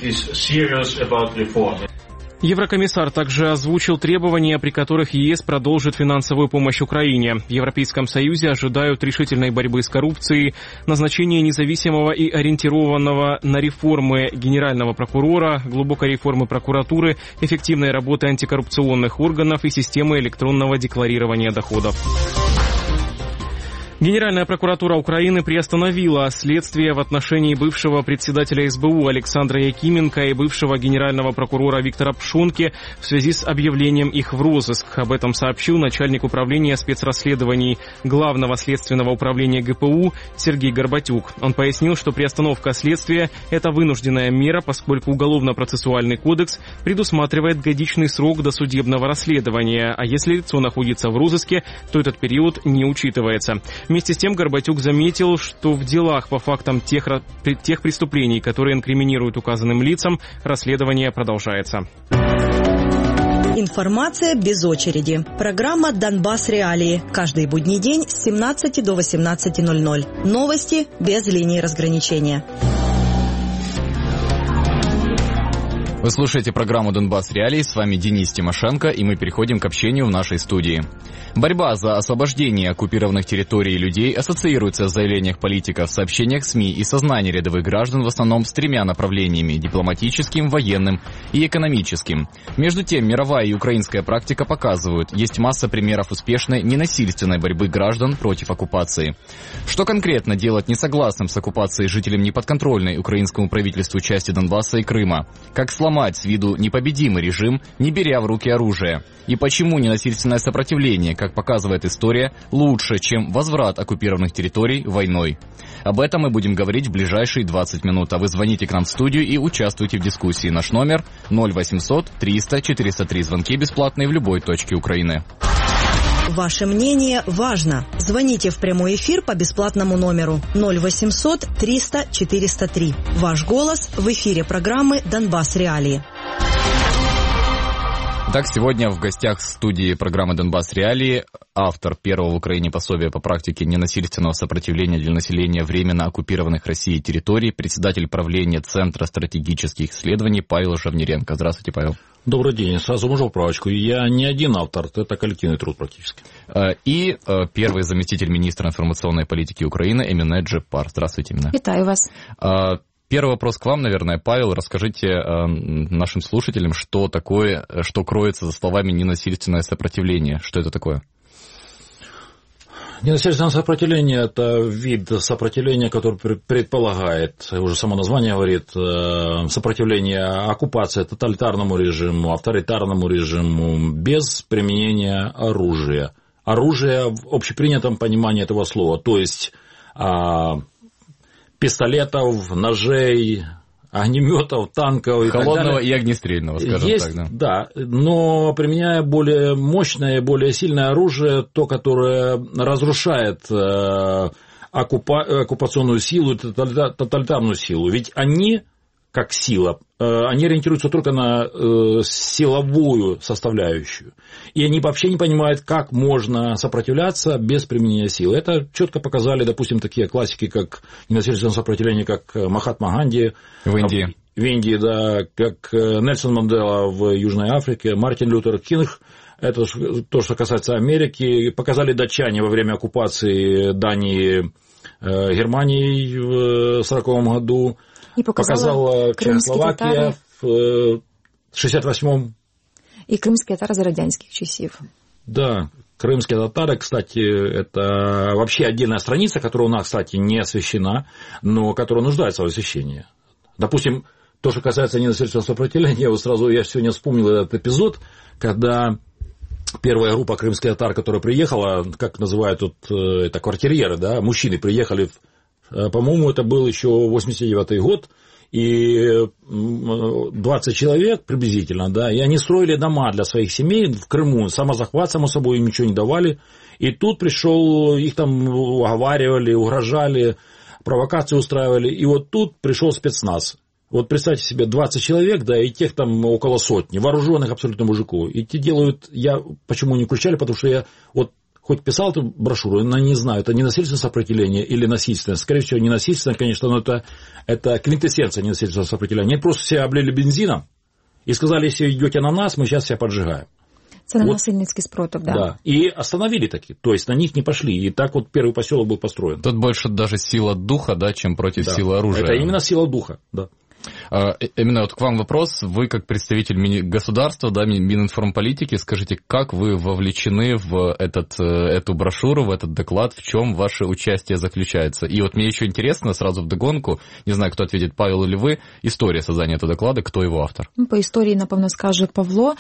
Еврокомиссар также озвучил требования, при которых ЕС продолжит финансовую помощь Украине. В Европейском Союзе ожидают решительной борьбы с коррупцией, назначения независимого и ориентированного на реформы генерального прокурора, глубокой реформы прокуратуры, эффективной работы антикоррупционных органов и системы электронного декларирования доходов. Генеральная прокуратура Украины приостановила следствие в отношении бывшего председателя СБУ Александра Якименко и бывшего генерального прокурора Виктора Пшонки в связи с объявлением их в розыск. Об этом сообщил начальник управления спецрасследований Главного следственного управления ГПУ Сергей Горбатюк. Он пояснил, что приостановка следствия – это вынужденная мера, поскольку Уголовно-процессуальный кодекс предусматривает годичный срок досудебного расследования, а если лицо находится в розыске, то этот период не учитывается. Вместе с тем Горбатюк заметил, что в делах по фактам тех, тех преступлений, которые инкриминируют указанным лицам, расследование продолжается. Информация без очереди. Программа «Донбасс Реалии». Каждый будний день с семнадцати до восемнадцати ноль-ноль. Новости без линии разграничения. Вы слушаете программу «Донбасс Реалии». С вами Денис Тимошенко, и мы переходим к общению в нашей студии. Борьба за освобождение оккупированных территорий и людей ассоциируется в заявлениях политиков, сообщениях СМИ и сознании рядовых граждан в основном с тремя направлениями – дипломатическим, военным и экономическим. Между тем, мировая и украинская практика показывают, есть масса примеров успешной ненасильственной борьбы граждан против оккупации. Что конкретно делать несогласным с оккупацией жителям неподконтрольной украинскому правительству части Донбасса и Крыма? Как сломать с виду непобедимый режим, не беря в руки оружие? И почему ненасильственное сопротивление, как показывает история, лучше, чем возврат оккупированных территорий войной? Об этом мы будем говорить в ближайшие двадцать минут, а вы звоните к нам в студию и участвуйте в дискуссии. Наш номер ноль восемьсот триста четыреста три, звонки бесплатные в любой точке Украины. Ваше мнение важно. Звоните в прямой эфир по бесплатному номеру ноль восемьсот триста четыреста три. Ваш голос в эфире программы «Донбасс Реалии». Так, сегодня в гостях студии программы «Донбасс Реалии» автор первого в Украине пособия по практике ненасильственного сопротивления для населения временно оккупированных Россией территорий, председатель правления Центра стратегических исследований Павел Жавниренко. Здравствуйте, Павел. Добрый день. Сразу можно поправочку. Я не один автор, это коллективный труд практически. И первый заместитель министра информационной политики Украины Эмине Джеппар. Здравствуйте, Эмине. Витаю вас. Первый вопрос к вам, наверное, Павел. Расскажите э, нашим слушателям, что такое, что кроется за словами «ненасильственное сопротивление». Что это такое? Ненасильственное сопротивление – это вид сопротивления, который предполагает, уже само название говорит, сопротивление оккупации тоталитарному режиму, авторитарному режиму без применения оружия. Оружие в общепринятом понимании этого слова, то есть пистолетов, ножей, огнеметов, танков и холодного так далее. И огнестрельного, скажем есть, так. Да. да, но применяя более мощное, более сильное оружие, то, которое разрушает э, оккупа, оккупационную силу, тоталитарную силу. Ведь они, как сила, э, они ориентируются только на э, силовую составляющую. И они вообще не понимают, как можно сопротивляться без применения силы. Это четко показали, допустим, такие классики, как ненасильственное сопротивление, как Махатма Ганди в Индии. В Индии, да, как Нельсон Мандела в Южной Африке, Мартин Лютер Кинг. Это то, что касается Америки. Показали датчане во время оккупации Дании Германии в сороковом году. И показала, показала Чехословакия в шестьдесят восьмом. И кримські татари за радянських часів. Да, крымские татары, кстати, это вообще отдельная страница, которая у нас, кстати, не освещена, но которая нуждается в освещении. Допустим, то, что касается ненасильственного сопротивления, вот сразу я сегодня вспомнил этот эпизод, когда первая группа крымских татар, которая приехала, как называют тут, это квартирьеры, да, мужчины приехали, по-моему, это был еще восемьдесят девятый год, и двадцать человек приблизительно, да, и они строили дома для своих семей в Крыму, самозахват, само собой, им ничего не давали, и тут пришел, их там уговаривали, угрожали, провокации устраивали, и вот тут пришел спецназ. Вот представьте себе, двадцать человек, да, и тех там около сотни, вооруженных абсолютно мужиков, и те делают, я почему не включали, потому что я вот хоть писал эту брошюру, но не знаю, это ненасильственное сопротивление или насильственное. Скорее всего, ненасильственное, конечно, но это, это квинтэссенция ненасильственного сопротивления. Они просто себя облили бензином и сказали, если идете на нас, мы сейчас себя поджигаем. Это вот, насильницкий спротив, да. Да, и остановили таки, то есть на них не пошли, и так вот первый поселок был построен. Тут больше даже сила духа, да, чем против да. силы оружия. Это именно сила духа, да. Именно вот к вам вопрос. Вы как представитель государства, да, Мининформполитики, скажите, как вы вовлечены в этот, эту брошюру, в этот доклад, в чем ваше участие заключается? И вот мне еще интересно, сразу вдогонку, не знаю, кто ответит, Павел или ви, історія создання этого доклада, хто його автор? По історії, напевно, скаже Павло.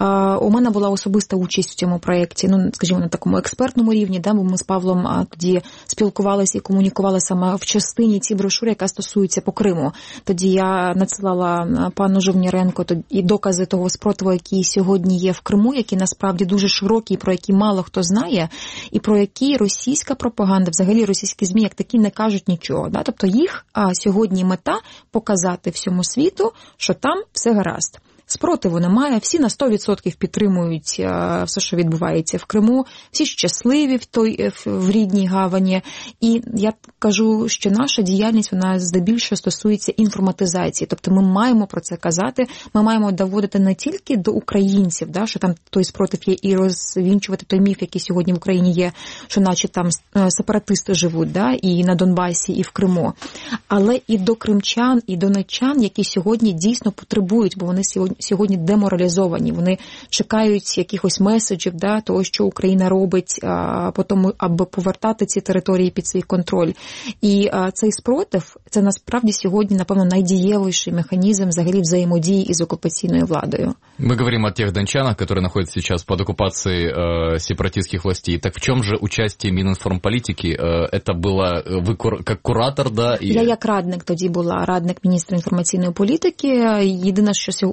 У мене була особиста участь в цьому проєкті, ну, скажімо, на такому експертному рівні, да, бо ми з Павлом тоді спілкувалися і комунікували саме в частині цієї брошури, яка стосується по Криму. Тоді я надсилала пану Жавніренко і докази того спротиву, який сьогодні є в Криму, які насправді дуже широкі, про які мало хто знає, і про які російська пропаганда, взагалі російські ЗМІ, як такі, не кажуть нічого. Да? Тобто їх а, сьогодні мета показати всьому світу, що там все гаразд. Спротиву немає, всі на сто відсотків підтримують все, що відбувається в Криму, всі щасливі в той в рідній гавані. І я кажу, що наша діяльність, вона здебільшого стосується інформатизації. Тобто ми маємо про це казати, ми маємо доводити не тільки до українців, да, що там той спротив є, і розвінчувати той міф, який сьогодні в Україні є, що наче там сепаратисти живуть, да, і на Донбасі, і в Криму, але і до кримчан, і донеччан, які сьогодні дійсно потребують, бо вони сьогодні сьогодні деморалізовані. Вони чекають якихось меседжів, да, того, що Україна робить, а, потім, аби повертати ці території під свій контроль. І а, цей спротив, це насправді сьогодні, напевно, найдієвіший механізм взагалі взаємодії із окупаційною владою. Мы говорим о тех дончанах, которые находятся сейчас под оккупацией э, сепаратистских властей. Так в чем же участие Мининформполитики? Э, это было вы кур, как куратор, да? І... Я як радник тоді була, радник міністра інформаційної політики. Єдине, що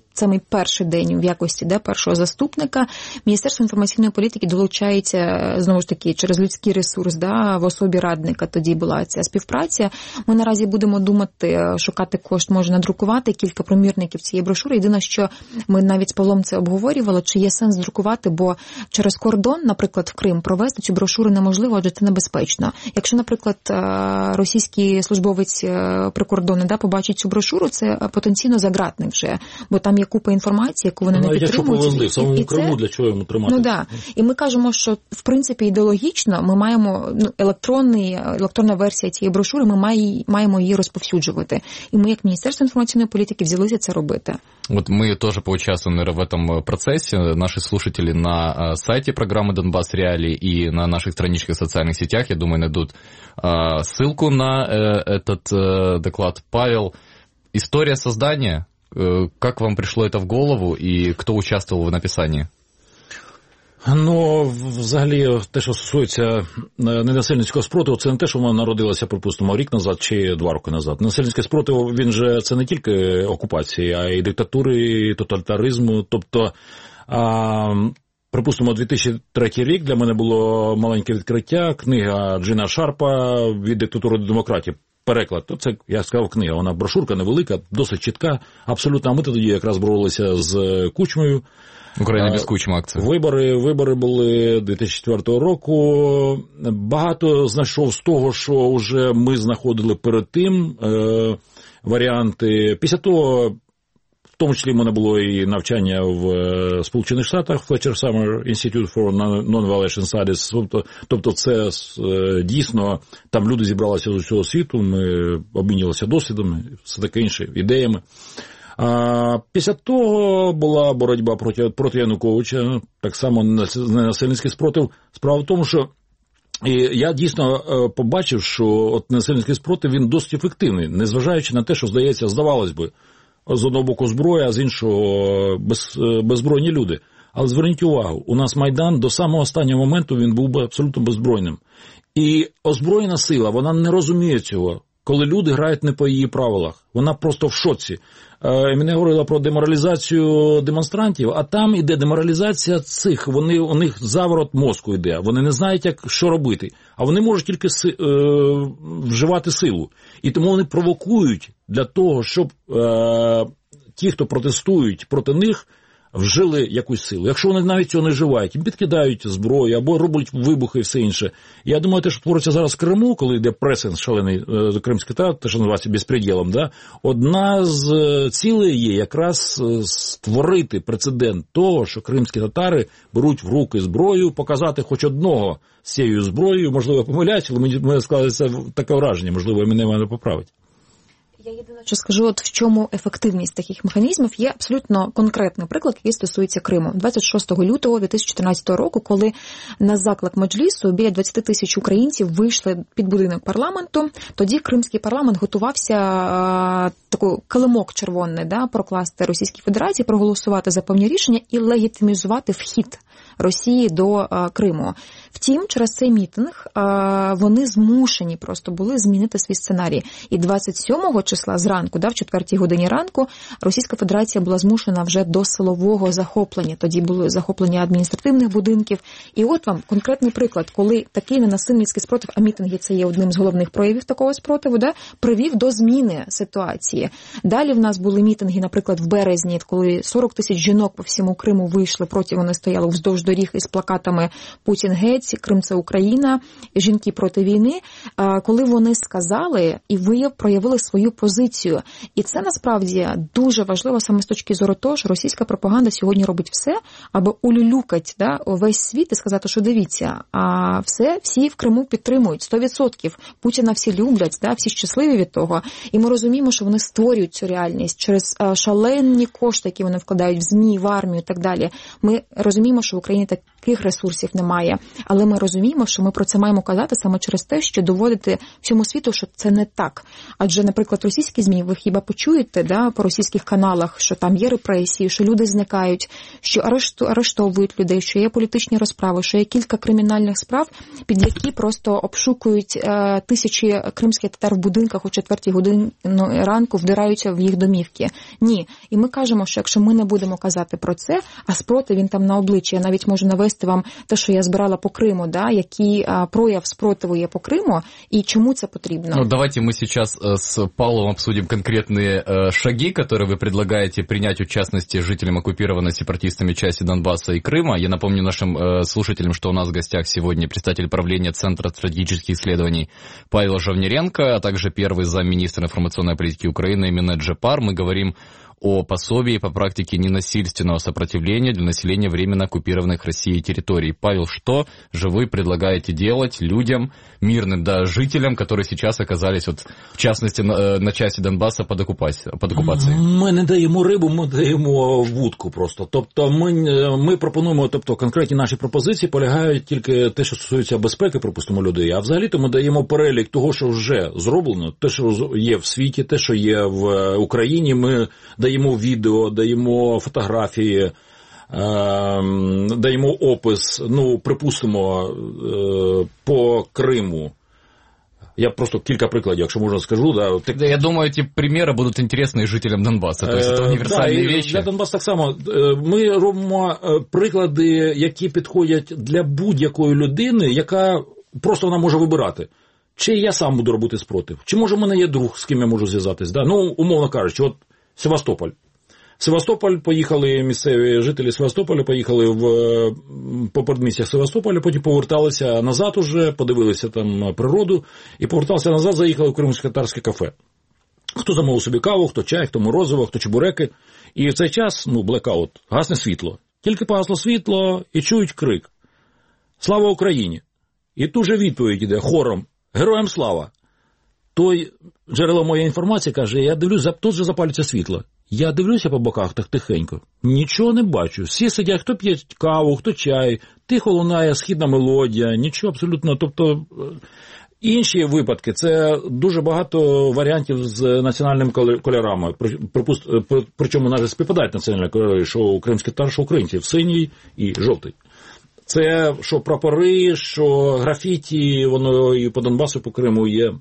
самий перший день в якості да, першого заступника Міністерство інформаційної політики долучається, знову ж таки, через людський ресурс, да, в особі радника тоді була ця співпраця. Ми наразі будемо думати, шукати кошт, може надрукувати кілька примірників цієї брошури. Єдине, що ми навіть з Павлом це обговорювали, чи є сенс друкувати, бо через кордон, наприклад, в Крим провести цю брошуру неможливо, адже це небезпечно. Якщо, наприклад, російський службовець прикордонний да, побачить цю брошуру, це потенційно загратний вже, бо там є купа інформації, яку вони ну, не підтримують. Якщо повезли, в самому Криму, це... для чого йому тримати? Ну, да. І ми кажемо, що, в принципі, ідеологічно ми маємо, ну, електронний, електронна версія цієї брошури, ми має, маємо її розповсюджувати. І ми, як Міністерство інформаційної політики, взялися це робити. Вот мы тоже поучаствовали в этом процессе. Наши слушатели на сайте программы «Донбасс Реалии» и на наших страничках в социальных сетях, я думаю, найдут ссылку на этот доклад. Павел, история создания, как вам пришло это в голову и кто участвовал в написании? Ну, взагалі, те, що стосується ненасильницького спротиву, це не те, що вона народилася, припустимо, рік назад чи два роки назад. Ненасильницький спротив, він же, це не тільки окупації, а й диктатури, і тоталітаризму. Тобто, а, припустимо, дві тисячі третій рік для мене було маленьке відкриття, книга Джина Шарпа «Від диктатури до демократії». Переклад, це, я сказав, книга, вона брошурка невелика, досить чітка, абсолютно. А ми тоді якраз боролися з Кучмою. Україна без Кучми акція. Вибори, вибори були дві тисячі четвертого року. Багато знайшов з того, що вже ми знаходили перед тим е, варіанти. Після того, в тому числі, в мене було і навчання в Сполучених Штатах, Fletcher Summer Institute for Non-Violation Studies. Тобто, тобто це е, дійсно, там люди зібралися з усього світу, ми обмінювалися досвідом, все таке інше, ідеями. А після того була боротьба проти, проти Януковича, так само ненасильницький спротив. Справа в тому, що і я дійсно побачив, що от ненасильницький спротив, він досить ефективний, незважаючи на те, що, здається, здавалось би, з одного боку зброя, а з іншого без, беззбройні люди. Але зверніть увагу, у нас Майдан до самого останнього моменту він був абсолютно беззбройним. І озброєна сила, вона не розуміє цього, коли люди грають не по її правилах. Вона просто в шоці. Е, мене говорила про деморалізацію демонстрантів, а там іде деморалізація цих, вони, у них заворот мозку йде, вони не знають, як, що робити, а вони можуть тільки си, е, вживати силу. І тому вони провокують для того, щоб е, ті, хто протестують проти них, вжили якусь силу. Якщо вони навіть цього не вживають, їм підкидають зброю або роблять вибухи і все інше. Я думаю, те, що твориться зараз в Криму, коли йде пресинг шалений кримський татар, те, що називається безпреділом, да? Одна з цілей є якраз створити прецедент того, що кримські татари беруть в руки зброю, показати хоч одного з цією зброєю, можливо, я помиляюсь, але мені складається таке враження, можливо, мене мене поправить. Я єдине, що скажу, от в чому ефективність таких механізмів, є абсолютно конкретний приклад, який стосується Криму. двадцять шостого лютого дві тисячі чотирнадцятого року, коли на заклик Меджлісу біля двадцять тисяч українців вийшли під будинок парламенту, тоді кримський парламент готувався а, таку килимок червоний, да, прокласти Російській Федерації, проголосувати за певні рішення і легітимізувати вхід Росії до а, Криму. Втім, через цей мітинг а, вони змушені просто були змінити свій сценарій. І двадцять сьомого числа зранку, да, в четвертій годині ранку, Російська Федерація була змушена вже до силового захоплення. Тоді були захоплення адміністративних будинків. І от вам конкретний приклад, коли такий ненасильницький спротив, а мітинги це є одним з головних проявів такого спротиву, да, привів до зміни ситуації. Далі в нас були мітинги, наприклад, в березні, коли сорок тисяч жінок по всьому Криму вийшли проти, вони стояли вздовж доріг із плакатами «Путін геть», «Крим – це Україна», «Жінки проти війни», коли вони сказали і ви проявили свою позицію. І це насправді дуже важливо саме з точки зору того, що російська пропаганда сьогодні робить все, аби улюлюкать, да, весь світ і сказати, що дивіться, а все, всі в Криму підтримують, сто відсотків. Путіна всі люблять, да, всі щасливі від того. І ми розуміємо, що вони створюють цю реальність через шалені кошти, які вони вкладають в ЗМІ, в армію і так далі. Ми розуміємо, що в Україні так, яких ресурсів немає. Але ми розуміємо, що ми про це маємо казати саме через те, що доводити всьому світу, що це не так. Адже, наприклад, російські ЗМІ, ви хіба почуєте, да, по російських каналах, що там є репресії, що люди зникають, що арешту, арештовують людей, що є політичні розправи, що є кілька кримінальних справ, під які просто обшукують е, тисячі кримських татар в будинках о четвертій годині ранку, вдираються в їх домівки. Ні. І ми кажемо, що якщо ми не будемо казати про це, а спротив він там на обличчі, я навіть можу навести вам те, що я збирала по Криму, да, який а, прояв спротиву є по Криму, і чому це потрібно. Ну, давайте мы сейчас с Павлом обсудим конкретные э, шаги, которые вы предлагаете принять, в частности, жителям оккупированной сепаратистами части Донбасса и Крыма. Я напомню нашим э, слушателям, что у нас в гостях сегодня представитель правления Центра стратегических исследований Павел Жавнеренко, а также первый замминистра информационной политики Украины Минет Джепар. Мы говорим о пособии по практике ненасильственного сопротивления для населения временно оккупированных Россией территорий. Павел, что же вы предлагаете делать людям, мирным, да, жителям, которые сейчас оказались, вот, в частности, на, на части Донбасса под оккупацією? Под окупацією? Ми не даємо рибу, ми даємо вудку просто. Тобто ми, ми пропонуємо, тобто конкретні наші пропозиції полягають тільки те, що стосується безпеки, припустимо, людей, а взагалі-то ми даємо перелік того, що вже зроблено, те, що є в світі, те, що є в Україні, ми даємо відео, даємо фотографії, е, даємо опис, ну, припустимо, е, по Криму. Я просто кілька прикладів, якщо можна скажу. Да. Да, я думаю, ці приміри будуть інтересні жителям Донбасу. Тобто це універсальні речі. Для Донбасу так само. Ми робимо приклади, які підходять для будь-якої людини, яка просто вона може вибирати. Чи я сам буду робити спротив, чи може в мене є друг, з ким я можу зв'язатись. Да? Ну, умовно кажучи, от Севастополь. Севастополь, поїхали місцеві жителі Севастополя, поїхали в, по передмістях Севастополя, потім поверталися назад уже, подивилися там природу, і поверталися назад, заїхали в кримсько-татарське кафе. Хто замовив собі каву, хто чай, хто морозиво, хто чебуреки. І в цей час, ну, блекаут, гасне світло. Тільки погасло світло і чують крик. Слава Україні! І тут же відповідь іде хором. Героям слава! Той джерело моєї інформації каже, я дивлюсь, тут же запалюється світло. Я дивлюся по боках так тихенько, нічого не бачу. Всі сидять, хто п'є каву, хто чай, тихо лунає східна мелодія, нічого абсолютно. Тобто інші випадки, це дуже багато варіантів з національними кольорами. Причому навіть співпадають національні кольори, що кримські татари, що українці, синій і жовтий. Це що прапори, що графіті, воно і по Донбасу, і по Криму є.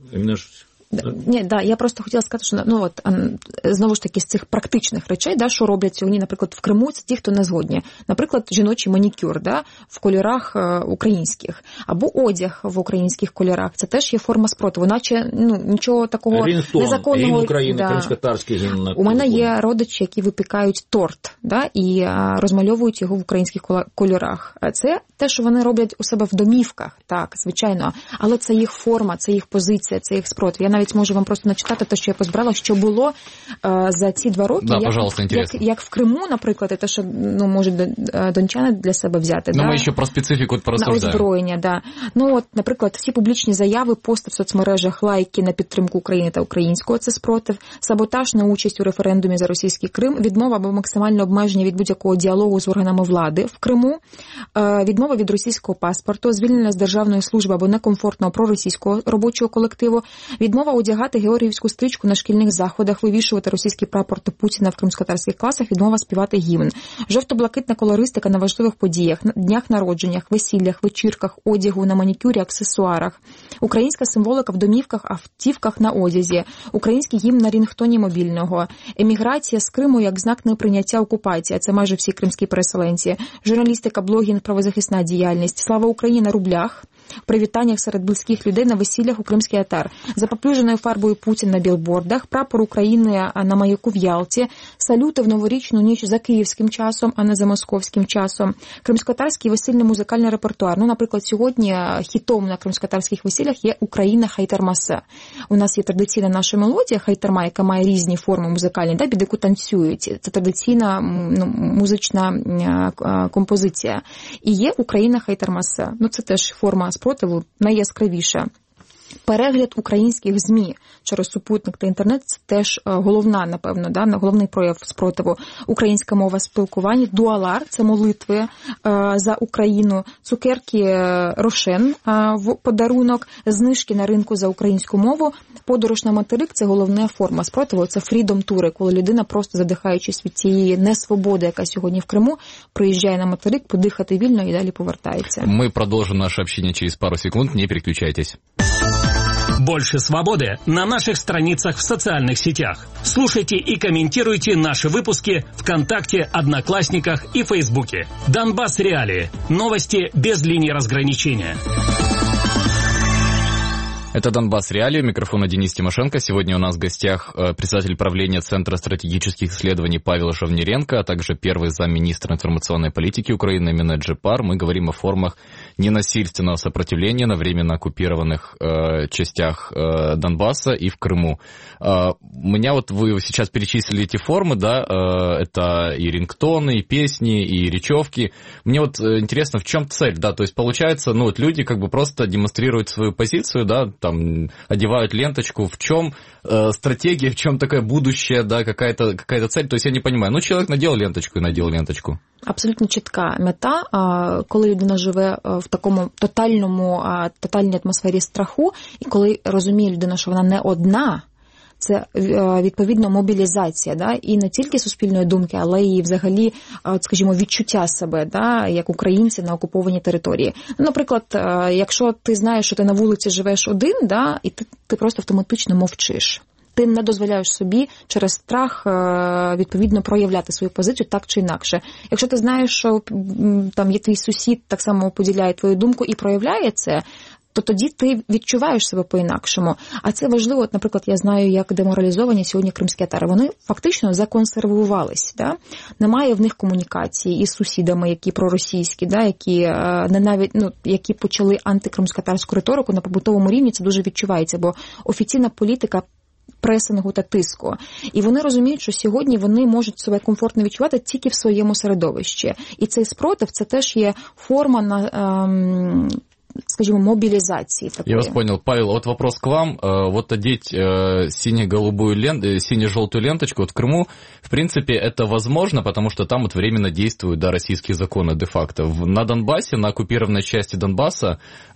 Ні, да, я просто хотіла сказати, що, ну, от, знову ж таки, з цих практичних речей, да, що роблять сьогодні, наприклад, в Криму, це ті, хто не згодні. Наприклад, жіночий манікюр, да, в кольорах е, українських, або одяг в українських кольорах, це теж є форма спротиву, наче, ну, нічого такого Рінтон, незаконного. Гімн України, да. кримськотатарський гімн. У мене є родичі, які випікають торт, да, і а, розмальовують його в українських кольорах. Це те, що вони роблять у себе в домівках, так, звичайно, але це їх форма, це їх позиція, це їх спротив. Я навіть можу вам просто начитати те, що я позбирала, що було е, за ці два роки, да, як, пожалуйста, як, як в Криму, наприклад, і те, що, ну, можуть дончани для себе взяти. Ну, да? ми ще про специфіку порозсуждаємо. На озброєння, да. Ну, от, наприклад, всі публічні заяви, пости в соцмережах, лайки на підтримку України та українського – це спротив, саботаж на участь у референдумі за російський Крим, відмова або максимальне обмеження від будь-якого діалогу з органами влади в Криму, е, відмова від російського паспорту, звільнення з державної служби або некомфортного проросійського робочого колективу, відмова одягати георгіївську стрічку на шкільних заходах, вивішувати російський прапор Путіна в кримськотатарських класах, відмова співати гімн. Жовто-блакитна колористика на важливих подіях, днях народженнях, весіллях, вечірках, одягу, на манікюрі, аксесуарах. Українська символика в домівках, автівках на одязі. Український гімн на рінгтоні мобільного. Еміграція з Криму як знак неприйняття окупації. Це майже всі кримські переселенці. Журналістика, блогінг, правозахисна діяльність. Слава Україні на рублях. В привітаннях серед близьких людей на весіллях у Кримський Татар. Запоплюженою фарбою Путін на білбордах, прапор України на маяку в Ялті, салюти в новорічну ніч за київським часом, а не за московським часом. Кримськотатарський весільний музикальний репертуар. Ну, наприклад, сьогодні хітом на кримськотатарських весіллях є «Україна Хайтармаса». У нас є традиційна наша мелодія Хайтарма, яка має різні форми музикальні, да, під яку танцюють. Це традиційна, ну, музична композиція. І є «Україна Хайтармаса». Ну, це теж форма спротиву найяскравіша. Перегляд українських ЗМІ через супутник та інтернет – це теж головна, напевно, да, головний прояв спротиву. Українська мова спілкування, дуалар – це молитви е, за Україну, цукерки Рошен е, в подарунок, знижки на ринку за українську мову, подорож на материк – це головна форма спротиву, це фрідом-тури, коли людина просто задихаючись від цієї несвободи, яка сьогодні в Криму, приїжджає на материк, подихати вільно і далі повертається. Ми продовжимо наше общение через пару секунд, не переключайтесь. Больше свободы на наших страницах в социальных сетях. Слушайте и комментируйте наши выпуски ВКонтакте, Одноклассниках и Фейсбуке. Донбасс Реалии. Новости без линии разграничения. Это «Донбасс Реалии», микрофона Денис Тимошенко. Сегодня у нас в гостях председатель правления Центра стратегических исследований Павел Жовниренко, а также первый замминистра информационной политики Украины Минет Джепар. Мы говорим о формах ненасильственного сопротивления на временно оккупированных э, частях э, Донбасса и в Крыму. Э, у меня вот вы сейчас перечислили эти формы, да, э, это и рингтоны, и песни, и речевки. Мне вот э, интересно, в чем цель, да, то есть получается, ну вот люди как бы просто демонстрируют свою позицию, да, там одевают ленточку, в чем э, стратегия, в чем такое будущее, да, какая-то, какая-то цель, то есть я не понимаю, ну человек надел ленточку и надел ленточку. Абсолютно чітка мета, коли людина живе в такому тотальному, тотальній атмосфері страху, і коли розуміє людина, що вона не одна, це відповідно мобілізація, да, і не тільки суспільної думки, але і взагалі, скажімо, відчуття себе, да, як українці на окупованій території. Наприклад, якщо ти знаєш, що ти на вулиці живеш один, да, і ти, ти просто автоматично мовчиш. Ти не дозволяєш собі через страх, відповідно, проявляти свою позицію так чи інакше. Якщо ти знаєш, що там є твій сусід, так само поділяє твою думку і проявляє це, то тоді ти відчуваєш себе по-інакшому. А це важливо, от, наприклад, я знаю, як деморалізовані сьогодні кримські татари. Вони фактично законсервувались. Да? Немає в них комунікації із сусідами, які проросійські, да? які, не навіть, ну, які почали антикримськотатарську риторику на побутовому рівні, це дуже відчувається, бо офіційна політика пресингу та тиску. І вони розуміють, що сьогодні вони можуть себе комфортно відчувати тільки в своєму середовищі. І цей спротив – це теж є форма на... Ем, скажем, мобилизации такой. Я вас понял. Павел, вот вопрос к вам. Вот одеть сине-голубую ленту, сине-желтую ленточку вот в Крыму, в принципе, это возможно, потому что там вот временно действуют, да, российские законы де-факто. На Донбассе, на оккупированной части Донбасса,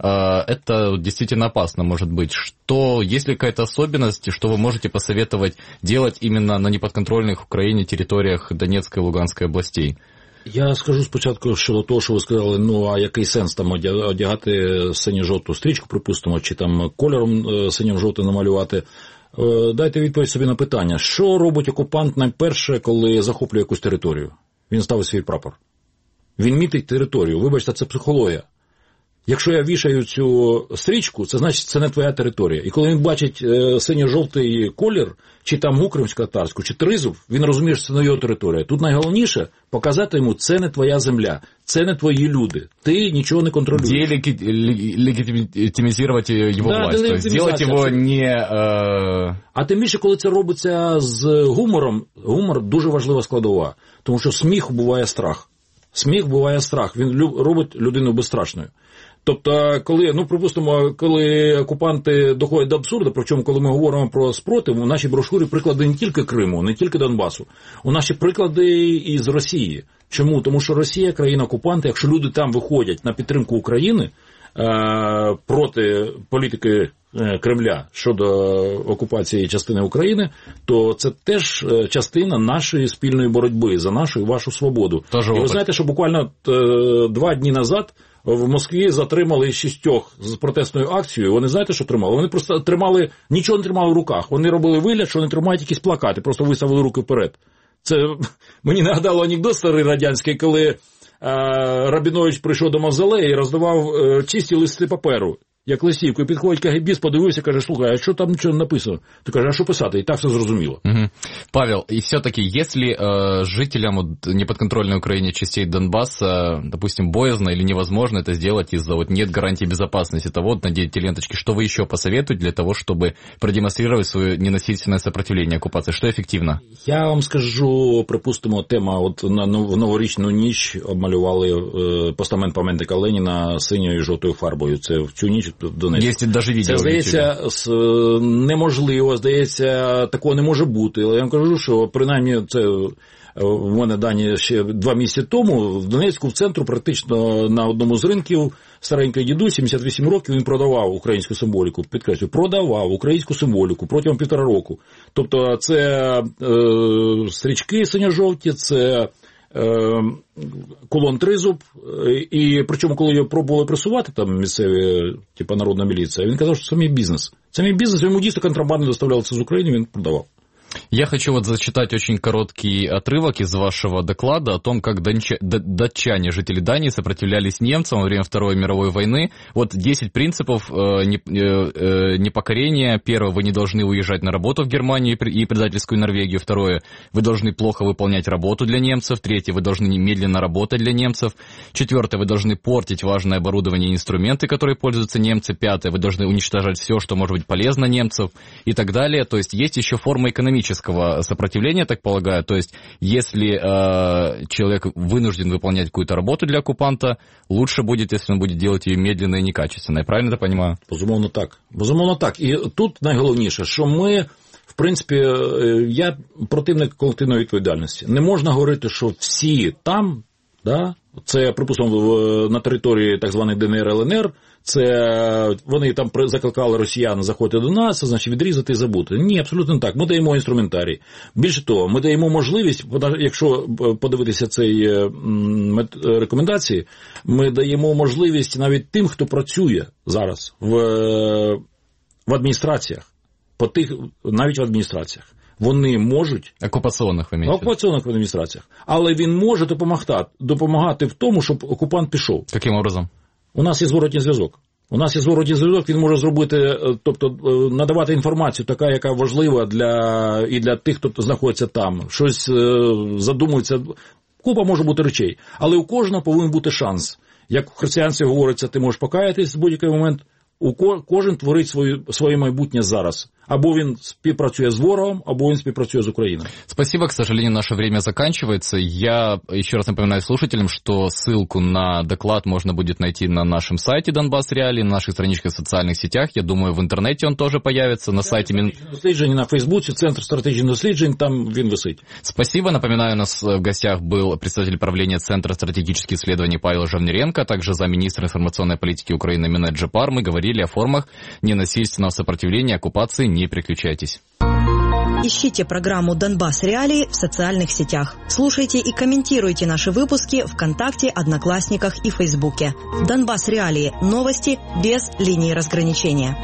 это действительно опасно может быть. Что, есть ли какая-то особенность, что вы можете посоветовать делать именно на неподконтрольных Украине территориях Донецкой и Луганской областей? Я скажу спочатку щодо того, що ви сказали, ну, а який сенс там одягати синьо-жовту стрічку, припустимо, чи там кольором синьо-жовтим намалювати. Дайте відповідь собі на питання, що робить окупант найперше, коли захоплює якусь територію? Він ставить свій прапор. Він мітить територію. Вибачте, це психологія. Якщо я вішаю цю стрічку, це значить, це не твоя територія. І коли він бачить е, синьо-жовтий колір, чи там гу кримськотатарську, чи тризуб, він розуміє, що це не його територія. Тут найголовніше показати йому, це не твоя земля, це не твої люди, ти нічого не контролюєш. Делегитимизировать його да, власть, тобто зробити його не... Е... А тим більше, коли це робиться з гумором, гумор дуже важлива складова, тому що сміх буває страх. Сміх буває страх, він робить людину безстрашною. Тобто, коли, ну, припустимо, коли окупанти доходять до абсурду, причому, коли ми говоримо про спротив, у нашій брошурі приклади не тільки Криму, не тільки Донбасу, у наші приклади із Росії. Чому? Тому що Росія – країна-окупант, якщо люди там виходять на підтримку України е- проти політики Кремля щодо окупації частини України, то це теж частина нашої спільної боротьби за нашу і вашу свободу. Тож, і ви знаєте, що буквально е- два дні назад в Москві затримали шістьох з протестною акцією. Вони знаєте, що тримали? Вони просто тримали, нічого не тримали в руках. Вони робили вигляд, що вони тримають якісь плакати, просто виставили руки вперед. Це мені нагадало анекдот старий радянський, коли е, Рабінович прийшов до мавзолею і роздавав е, чисті листи паперу, як листівку. І підходить КГБіст, подивився, каже, слухай, а що там нічого не написано? Ти каже, а що писати? І так все зрозуміло. Угу. Павел, и все-таки, если э, жителям вот, неподконтрольной Украине частей Донбасса, допустим, боязно или невозможно это сделать из-за вот нет гарантии безопасности, того вот надеть ленточки, что вы еще посоветуете для того, чтобы продемонстрировать свое ненасильственное сопротивление оккупации? Что эффективно? Я вам скажу, припустимо, тема, от на в новорічну ніч обмалювали е, постамент пам'ятника Леніна синьою і жовтою фарбою. Це в цю ніч можуть в Донецьку. Є навіть відео. Це, здається, неможливо, здається, такого не може бути. Але я вам кажу, що принаймні це... В мене дані ще два місяці тому в Донецьку, в центру, практично на одному з ринків старенький дідусь, сімдесят вісім років, він продавав українську символіку, підкреслюю, продавав українську символіку протягом півтора року. Тобто це е, стрічки синьо-жовті, це е, кулон тризуб, і причому, коли його пробували пресувати, там місцеві, типу народна міліція, він казав, що це мій бізнес. Це мій бізнес, йому дійсно контрабандно доставляли це з України, він продавав. Я хочу вот зачитать очень короткий отрывок из вашего доклада о том, как донча... датчане, жители Дании, сопротивлялись немцам во время Второй мировой войны. Вот десять принципов э, не, э, непокорения. Первое, вы не должны уезжать на работу в Германию и предательскую Норвегию. Второе, вы должны плохо выполнять работу для немцев. Третье, вы должны немедленно работать для немцев. Четвертое, вы должны портить важное оборудование и инструменты, которые пользуются немцы. Пятое, вы должны уничтожать все, что может быть полезно немцев и так далее. То есть есть еще форма экономического сопротивления, так полагаю. То есть, если э, человек вынужден выполнять какую-то работу для оккупанта, лучше будет, если он будет делать ее медленно и некачественно. Я правильно это понимаю? Безумовно так. Безумовно так. І тут найголовніше, що ми, в принципі, я противник колективної відповідальності. Не можна говорити, що всі там, да, це, припустимо, на території так званих ДНР, ЛНР, це вони там закликали росіян заходити до нас, значить відрізати і забути. Ні, абсолютно не так. Ми даємо інструментарій. Більше того, ми даємо можливість, якщо подивитися ці рекомендації, ми даємо можливість навіть тим, хто працює зараз в, в адміністраціях, по тих, навіть в адміністраціях. Вони можуть... Окупаційних в Окупаційних в адміністраціях. Але він може допомагати, допомагати в тому, щоб окупант пішов. Яким образом? У нас є зворотній зв'язок. У нас є зворотній зв'язок, він може зробити, тобто надавати інформацію, така, яка важлива для, і для тих, хто знаходиться там. Щось задумується. Купа може бути речей. Але у кожного повинен бути шанс. Як у християнстві говориться, ти можеш покаятись в будь-який момент. У кожен творить своє, своє майбутнє зараз. Або він співпрацює з ворогом, або він співпрацює з Украиной. Спасибо, к сожалению, наше время заканчивается. Я еще раз напоминаю слушателям, что ссылку на доклад можно будет найти на нашем сайте Донбасс Реалии, на наших страничках в социальных сетях. Я думаю, в интернете он тоже появится, на сайте... Дослідження на Фейсбуці, Центр стратегічних досліджень, там він висить. Спасибо. Напоминаю, у нас в гостях был представитель правления Центра стратегических исследований Павел Жавнеренко, а также замминистра информационной политики Украины Минет Джепар. Мы говорили о формах ненасильственного сопротивления оккупации. Не переключайтесь. Ищите программу «Донбасс Реалии» в социальных сетях. Слушайте и комментируйте наши выпуски ВКонтакте, Одноклассниках и Фейсбуке. «Донбасс Реалии» – новости без линии разграничения.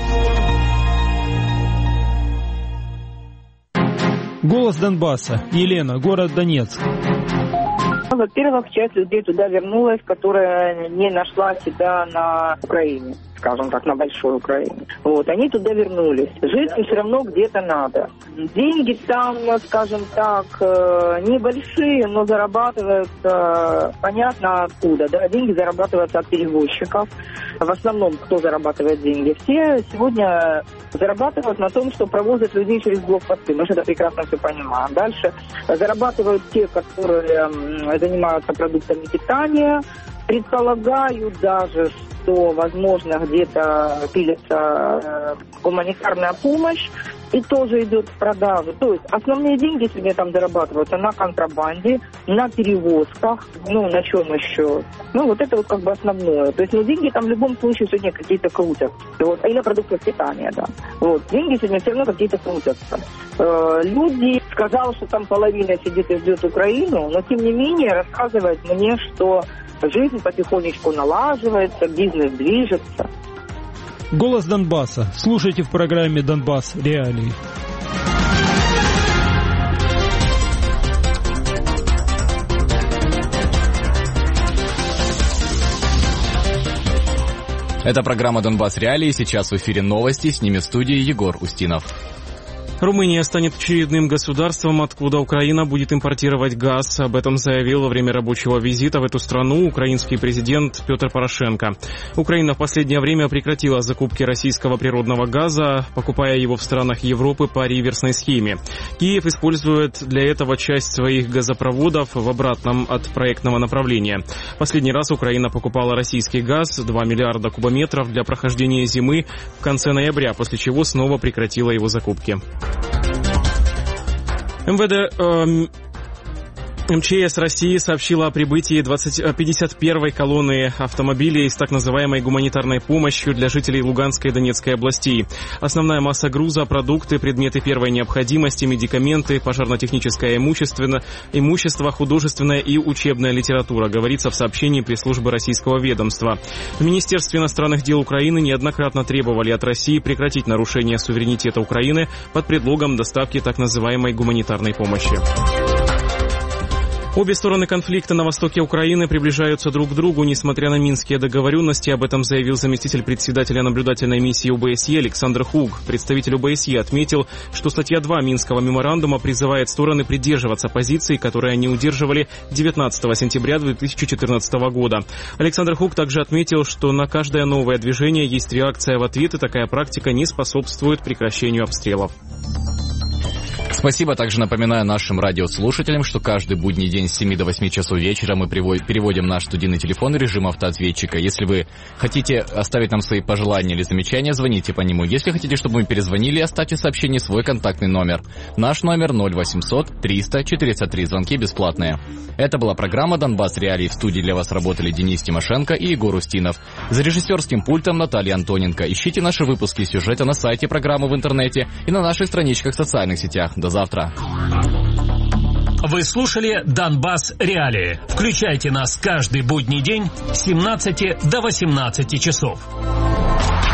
Голос Донбасса. Елена, город Донецк. Во-первых, часть людей туда вернулась, которая не нашла себя на Украине, скажем так, на большой Украине. Вот, они туда вернулись. Жить им все равно где-то надо. Деньги там, скажем так, небольшие, но зарабатываются понятно откуда. Да? Деньги зарабатываются от перевозчиков. В основном, кто зарабатывает деньги? Все сегодня зарабатывают на том, что провозят людей через блокпосты. Мы же это прекрасно все понимаем. Дальше зарабатывают те, которые занимаются продуктами питания. Предполагаю даже, что, возможно, где-то пилится гуманитарная помощь и тоже идет в продажу. То есть основные деньги сегодня там зарабатываются на контрабанде, на перевозках, ну, на чем еще? Ну, вот это вот как бы основное. То есть, ну, деньги там в любом случае сегодня какие-то крутят. Вот. И на продукты питания, да. Вот. Деньги сегодня все равно какие-то крутятся. Э, люди сказали, что там половина сидит и ждет Украину, но, тем не менее, рассказывают мне, что жизнь потихонечку налаживается, бизнес движется. Голос Донбасса. Слушайте в программе «Донбасс Реалии». Это программа «Донбасс Реалии». Сейчас в эфире новости. С ними в студии Егор Устинов. Румыния станет очередным государством, откуда Украина будет импортировать газ. Об этом заявил во время рабочего визита в эту страну украинский президент Петр Порошенко. Украина в последнее время прекратила закупки российского природного газа, покупая его в странах Европы по реверсной схеме. Киев использует для этого часть своих газопроводов в обратном от проектного направления. Последний раз Украина покупала российский газ два миллиарда кубометров для прохождения зимы в конце ноября, после чего снова прекратила его закупки. МВД... Э, МЧС России сообщила о прибытии пятьдесят первой колонны автомобилей с так называемой гуманитарной помощью для жителей Луганской и Донецкой областей. Основная масса груза, продукты, предметы первой необходимости, медикаменты, пожарно-техническое имущество, имущество, художественная и учебная литература, говорится в сообщении пресс-службы российского ведомства. В Министерстве иностранных дел Украины неоднократно требовали от России прекратить нарушение суверенитета Украины под предлогом доставки так называемой гуманитарной помощи. Обе стороны конфликта на востоке Украины приближаются друг к другу, несмотря на минские договоренности. Об этом заявил заместитель председателя наблюдательной миссии ОБСЕ Александр Хуг. Представитель ОБСЕ отметил, что статья два Минского меморандума призывает стороны придерживаться позиции, которые они удерживали девятнадцатого сентября две тысячи четырнадцатого года. Александр Хуг также отметил, что на каждое новое движение есть реакция в ответ, и такая практика не способствует прекращению обстрелов. Спасибо. Также напоминаю нашим радиослушателям, что каждый будний день с семи до восьми часов вечера мы переводим наш студийный телефон в режим автоответчика. Если вы хотите оставить нам свои пожелания или замечания, звоните по нему. Если хотите, чтобы мы перезвонили, оставьте сообщение, свой контактный номер. Наш номер ноль восемьсот триста четыреста три. Звонки бесплатные. Это была программа «Донбасс Реалии». В студии для вас работали Денис Тимошенко и Егор Устинов. За режиссерским пультом Наталья Антоненко. Ищите наши выпуски сюжета на сайте программы в интернете и на наших страничках в социальных сетях. До завтра. Вы слушали «Донбасс Реалии». Включайте нас каждый будний день с семнадцати до восемнадцати часов.